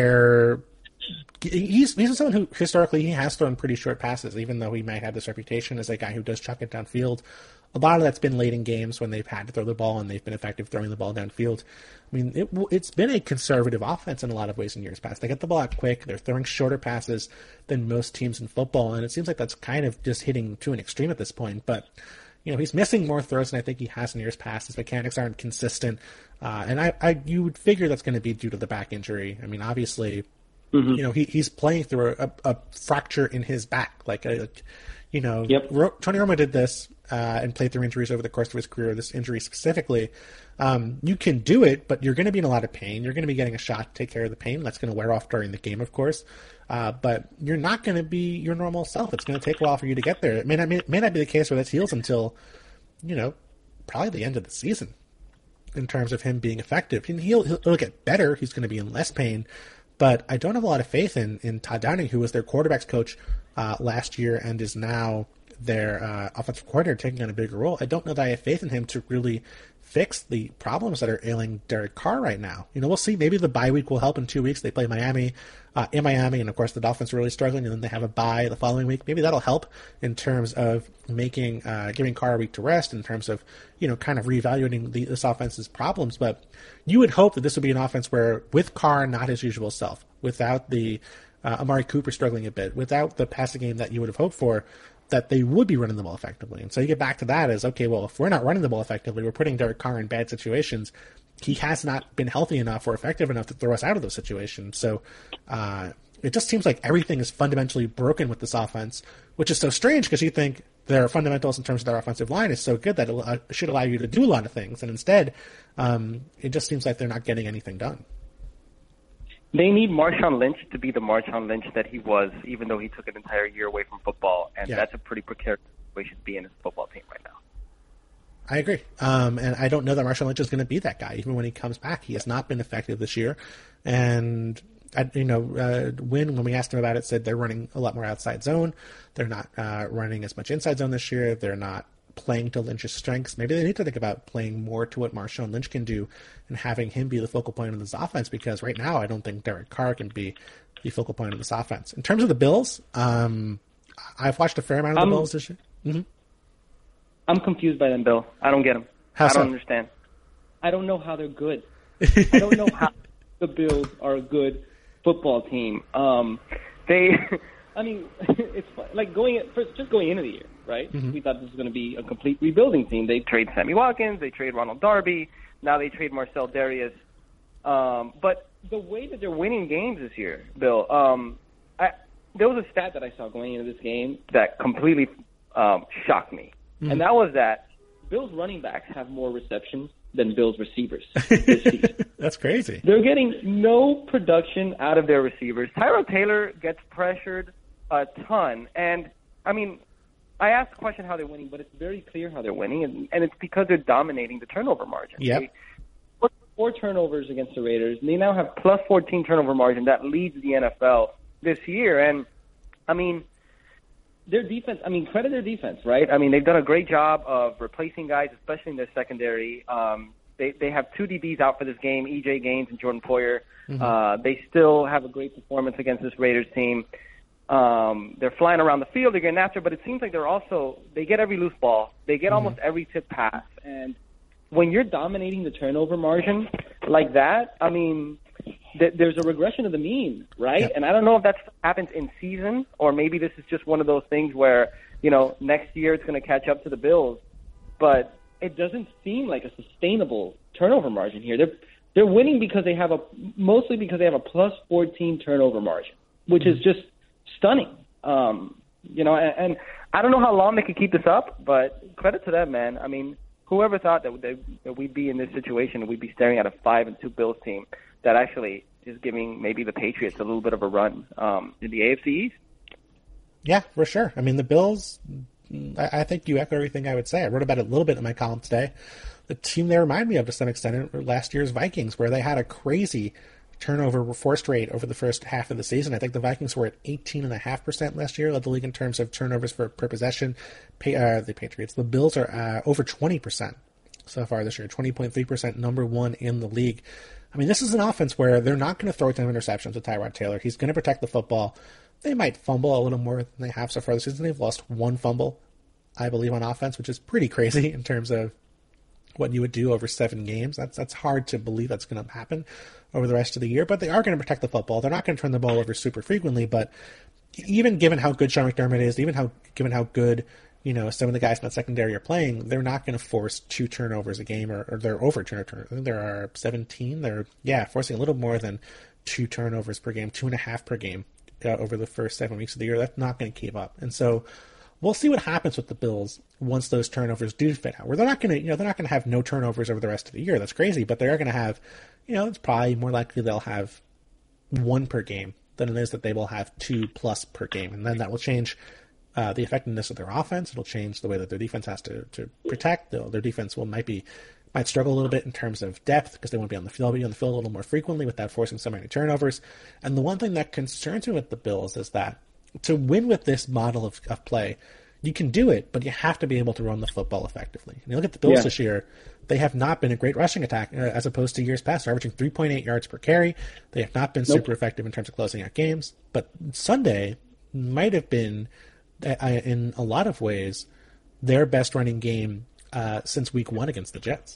he's someone who historically he has thrown pretty short passes, even though he might have this reputation as a guy who does chuck it downfield. A lot of that's been late in games when they've had to throw the ball and they've been effective throwing the ball downfield. I mean, it's been a conservative offense in a lot of ways in years past. They get the ball out quick. They're throwing shorter passes than most teams in football, and it seems like that's kind of just hitting to an extreme at this point. But he's missing more throws than I think he has in years past. His mechanics aren't consistent, and you would figure that's going to be due to the back injury. I mean, obviously, he's playing through a fracture in his back. Tony Romo did this and played through injuries over the course of his career. This injury specifically, you can do it, but you're going to be in a lot of pain. You're going to be getting a shot to take care of the pain. That's going to wear off during the game, of course. But you're not going to be your normal self. It's going to take a while for you to get there. It may not be the case where this heals until, probably the end of the season. in terms of him being effective. And he'll get better. He's going to be in less pain. But I don't have a lot of faith in Todd Downing, who was their quarterbacks coach last year and is now their offensive coordinator, taking on a bigger role. I don't know that I have faith in him to really fix the problems that are ailing Derek Carr right now. We'll see. Maybe the bye week will help in 2 weeks. They play Miami in Miami, and of course the Dolphins are really struggling, and then they have a bye the following week. Maybe that'll help in terms of giving Carr a week to rest, in terms of kind of reevaluating this offense's problems. But you would hope that this would be an offense where, with Carr not his usual self, without the Amari Cooper struggling a bit, without the passing game that you would have hoped for, that they would be running the ball effectively. And so you get back to that as, okay, well, if we're not running the ball effectively, we're putting Derek Carr in bad situations. He has not been healthy enough or effective enough to throw us out of those situations. So it just seems like everything is fundamentally broken with this offense, which is so strange because you think their fundamentals in terms of their offensive line is so good that it should allow you to do a lot of things. And instead, it just seems like they're not getting anything done. They need Marshawn Lynch to be the Marshawn Lynch that he was, even though he took an entire year away from football, and that's a pretty precarious situation to be in as a football team right now. I agree. And I don't know that Marshawn Lynch is going to be that guy. Even when he comes back, he has not been effective this year. And, when we asked him about it, said they're running a lot more outside zone. They're not running as much inside zone this year. They're not playing to Lynch's strengths. Maybe they need to think about playing more to what Marshawn Lynch can do and having him be the focal point of this offense, because right now I don't think Derek Carr can be the focal point of this offense. In terms of the Bills, I've watched a fair amount of the Bills this year. Mm-hmm. I'm confused by them, Bill. I don't get them. I don't understand. I don't know how they're good. I don't know how the Bills are a good football team. It's like going into the year, right? Mm-hmm. We thought this was going to be a complete rebuilding team. They trade Sammy Watkins, they trade Ronald Darby, now they trade Marcel Darius. But the way that they're winning games this year, Bill, there was a stat that I saw going into this game that completely shocked me. Mm-hmm. And that was that Bills running backs have more receptions than Bills receivers this season. That's crazy. They're getting no production out of their receivers. Tyrod Taylor gets pressured a ton. And, I asked the question how they're winning, but it's very clear how they're winning, and it's because they're dominating the turnover margin. Yep. They put 4 turnovers against the Raiders, and they now have plus 14 turnover margin. That leads the NFL this year. And, their defense, credit their defense, right? They've done a great job of replacing guys, especially in their secondary. They have 2 DBs out for this game, E.J. Gaines and Jordan Poyer. Mm-hmm. They still have a great performance against this Raiders team. They're flying around the field, they're getting after, but it seems like they get every loose ball. They get almost every tip pass. And when you're dominating the turnover margin like that, there's a regression of the mean, right? Yep. And I don't know if that happens in season, or maybe this is just one of those things where, next year it's going to catch up to the Bills. But it doesn't seem like a sustainable turnover margin here. They're winning mostly because they have a plus 14 turnover margin, which is just stunning. And I don't know how long they could keep this up, but credit to them, man. Whoever thought that we'd be in this situation, we'd be staring at a 5-2 Bills team that actually is giving maybe the Patriots a little bit of a run in the AFC East? Yeah, for sure. The Bills, I think you echo everything I would say. I wrote about it a little bit in my column today. The team they remind me of to some extent are last year's Vikings, where they had a crazy turnover forced rate over the first half of the season. I think the Vikings were at 18.5% last year, led the league in terms of turnovers per possession. The Patriots, the Bills are over 20% so far this year, 20.3%, number 1 in the league. This is an offense where they're not going to throw 10 interceptions with Tyrod Taylor. He's going to protect the football. They might fumble a little more than they have so far this season. They've lost 1 fumble, I believe, on offense, which is pretty crazy in terms of what you would do over 7 games. That's hard to believe that's going to happen over the rest of the year, but they are going to protect the football. They're not going to turn the ball over super frequently, but even given how good Sean McDermott is, given how good some of the guys in that secondary are playing, they're not going to force 2 turnovers a game, or they're over turnovers. I think there are 17. They're forcing a little more than 2 turnovers per game, 2.5 per game over the first 7 weeks of the year. That's not going to keep up, and so we'll see what happens with the Bills once those turnovers do fit out. Where they're not going to have no turnovers over the rest of the year. That's crazy, but they are going to have, it's probably more likely they'll have 1 per game than it is that they will have 2+ per game, and then that will change the effectiveness of their offense. It'll change the way that their defense has to protect. Their defense might be might struggle a little bit in terms of depth because they won't be on the field, a little more frequently without forcing so many turnovers. And the one thing that concerns me with the Bills is that to win with this model of play, you can do it, but you have to be able to run the football effectively. And you look at the Bills this year, they have not been a great rushing attack as opposed to years past. They're averaging 3.8 yards per carry. They have not been super effective in terms of closing out games. But Sunday might have been, in a lot of ways, their best running game since week 1 against the Jets.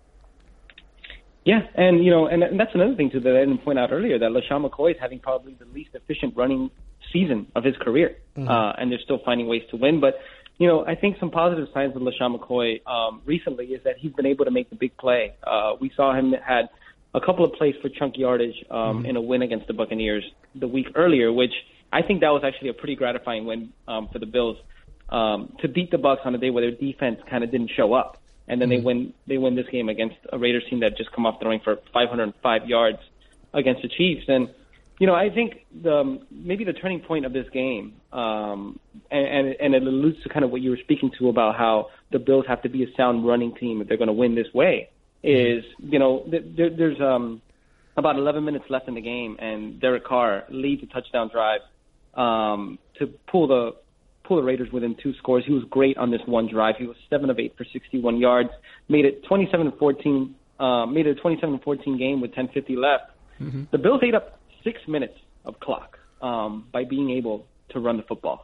Yeah, and and that's another thing too that I didn't point out earlier, that LaShawn McCoy is having probably the least efficient running season of his career, and they're still finding ways to win. But I think some positive signs with LaShawn McCoy recently is that he's been able to make the big play. We saw him had a couple of plays for chunk yardage in a win against the Buccaneers the week earlier, which I think that was actually a pretty gratifying win for the Bills to beat the Bucs on a day where their defense kind of didn't show up. And then they win this game against a Raiders team that just come off throwing for 505 yards against the Chiefs. And I think maybe the turning point of this game, and it alludes to kind of what you were speaking to about how the Bills have to be a sound running team if they're going to win this way, is there's about 11 minutes left in the game, and Derek Carr leads a touchdown drive to pull the Raiders within 2 scores. He was great on this one drive. He was 7 of 8 for 61 yards, made it 27-14. Made it a 27-14 game with 10:50 left. The Bills ate up 6 minutes of clock by being able to run the football.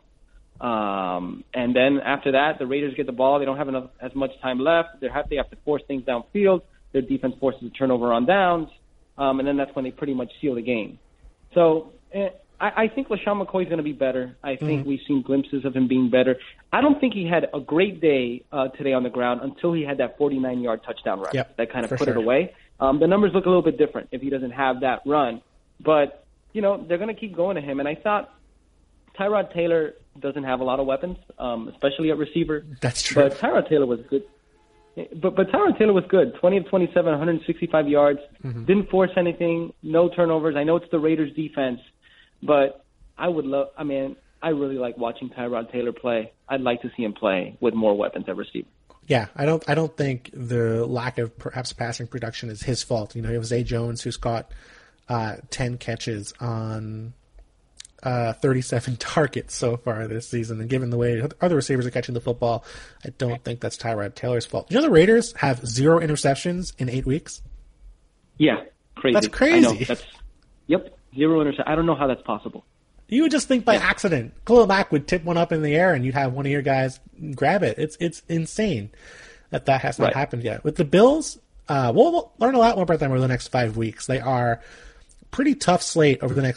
And then after that, the Raiders get the ball. They don't have as much time left. They have to force things downfield. Their defense forces a turnover on downs, and then that's when they pretty much seal the game. So I think LaShawn McCoy is going to be better. I think we've seen glimpses of him being better. I don't think he had a great day today on the ground until he had that 49-yard touchdown run that kind of put it away. The numbers look a little bit different if he doesn't have that run. But, they're going to keep going to him. And I thought Tyrod Taylor doesn't have a lot of weapons, especially at receiver. That's true. But Tyrod Taylor was good. But Tyrod Taylor was good. 20 of 27, 165 yards. Didn't force anything. No turnovers. I know it's the Raiders defense. But I really like watching Tyrod Taylor play. I'd like to see him play with more weapons at receiver. Yeah, I don't think the lack of perhaps passing production is his fault. It was Zay Jones who's got 10 catches on 37 targets so far this season. And given the way other receivers are catching the football, I don't think that's Tyrod Taylor's fault. The Raiders have 0 interceptions in 8 weeks? Yeah, crazy. That's crazy. I know. Yep. 0 interceptions. I don't know how that's possible. You would just think by accident, Khalil Mack would tip one up in the air and you'd have one of your guys grab it. It's insane that has not happened yet. With the Bills, we'll learn a lot more about them over the next 5 weeks. They are pretty tough slate over the next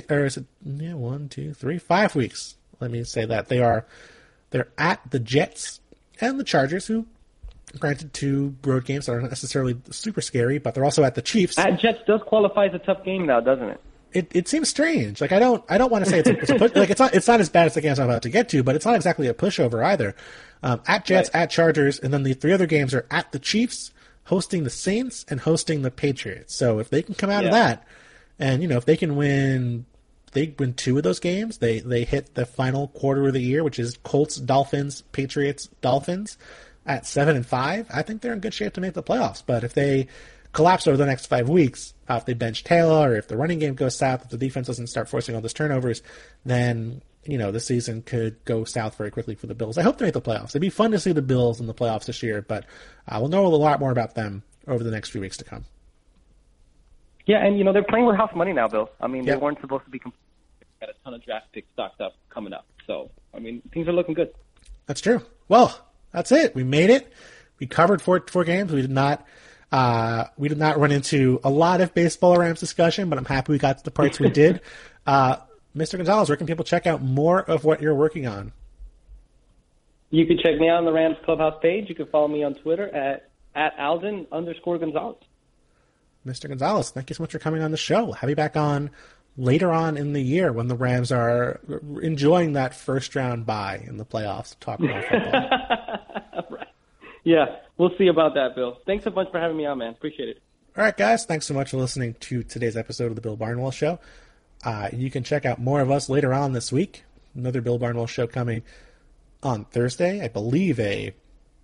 5 weeks. Let me say that they're at the Jets and the Chargers, who granted 2 road games that aren't necessarily super scary, but they're also at the Chiefs. At Jets does qualify as a tough game now, doesn't it? It seems strange. Like I don't want to say it's a push, like it's not as bad as the games I'm about to get to, but it's not exactly a pushover either. At Jets, at Chargers, and then the 3 other games are at the Chiefs, hosting the Saints, and hosting the Patriots. So if they can come out of that, and if they can win 2 of those games, they hit the final quarter of the year, which is Colts, Dolphins, Patriots, Dolphins at 7-5. I think they're in good shape to make the playoffs. But if they collapse over the next 5 weeks, if they bench Taylor, or if the running game goes south, if the defense doesn't start forcing all those turnovers, then the season could go south very quickly for the Bills. I hope they make the playoffs. It'd be fun to see the Bills in the playoffs this year, but we'll know a lot more about them over the next few weeks to come. Yeah, and they're playing with house money now, Bill. They weren't supposed to be got a ton of draft picks stocked up coming up. So, things are looking good. That's true. Well, that's it. We made it. We covered four games. We did not run into a lot of baseball or Rams discussion, but I'm happy we got to the parts we did. Mr. Gonzalez, where can people check out more of what you're working on? You can check me out on the Rams Clubhouse page. You can follow me on Twitter at Alden_Gonzalez. Mr. Gonzalez, thank you so much for coming on the show. We'll have you back on later on in the year when the Rams are enjoying that first-round bye in the playoffs to talk about football. Right. Yeah, we'll see about that, Bill. Thanks a bunch for having me on, man. Appreciate it. All right, guys. Thanks so much for listening to today's episode of the Bill Barnwell Show. You can check out more of us later on this week. Another Bill Barnwell Show coming on Thursday. I believe a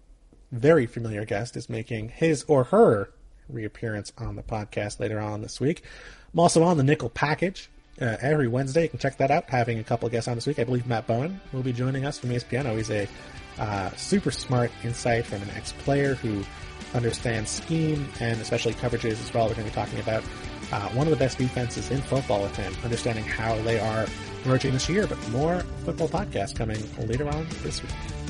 very familiar guest, is making his or her reappearance on the podcast later on this week. I'm also on the Nickel Package every Wednesday. You can check that out. Having a couple of guests on this week. I believe Matt Bowen will be joining us from ESPN. Always a super smart insight from an ex-player who understands scheme and especially coverages as well. We're going to be talking about one of the best defenses in football with him, understanding how they are emerging this year, but more football podcasts coming later on this week.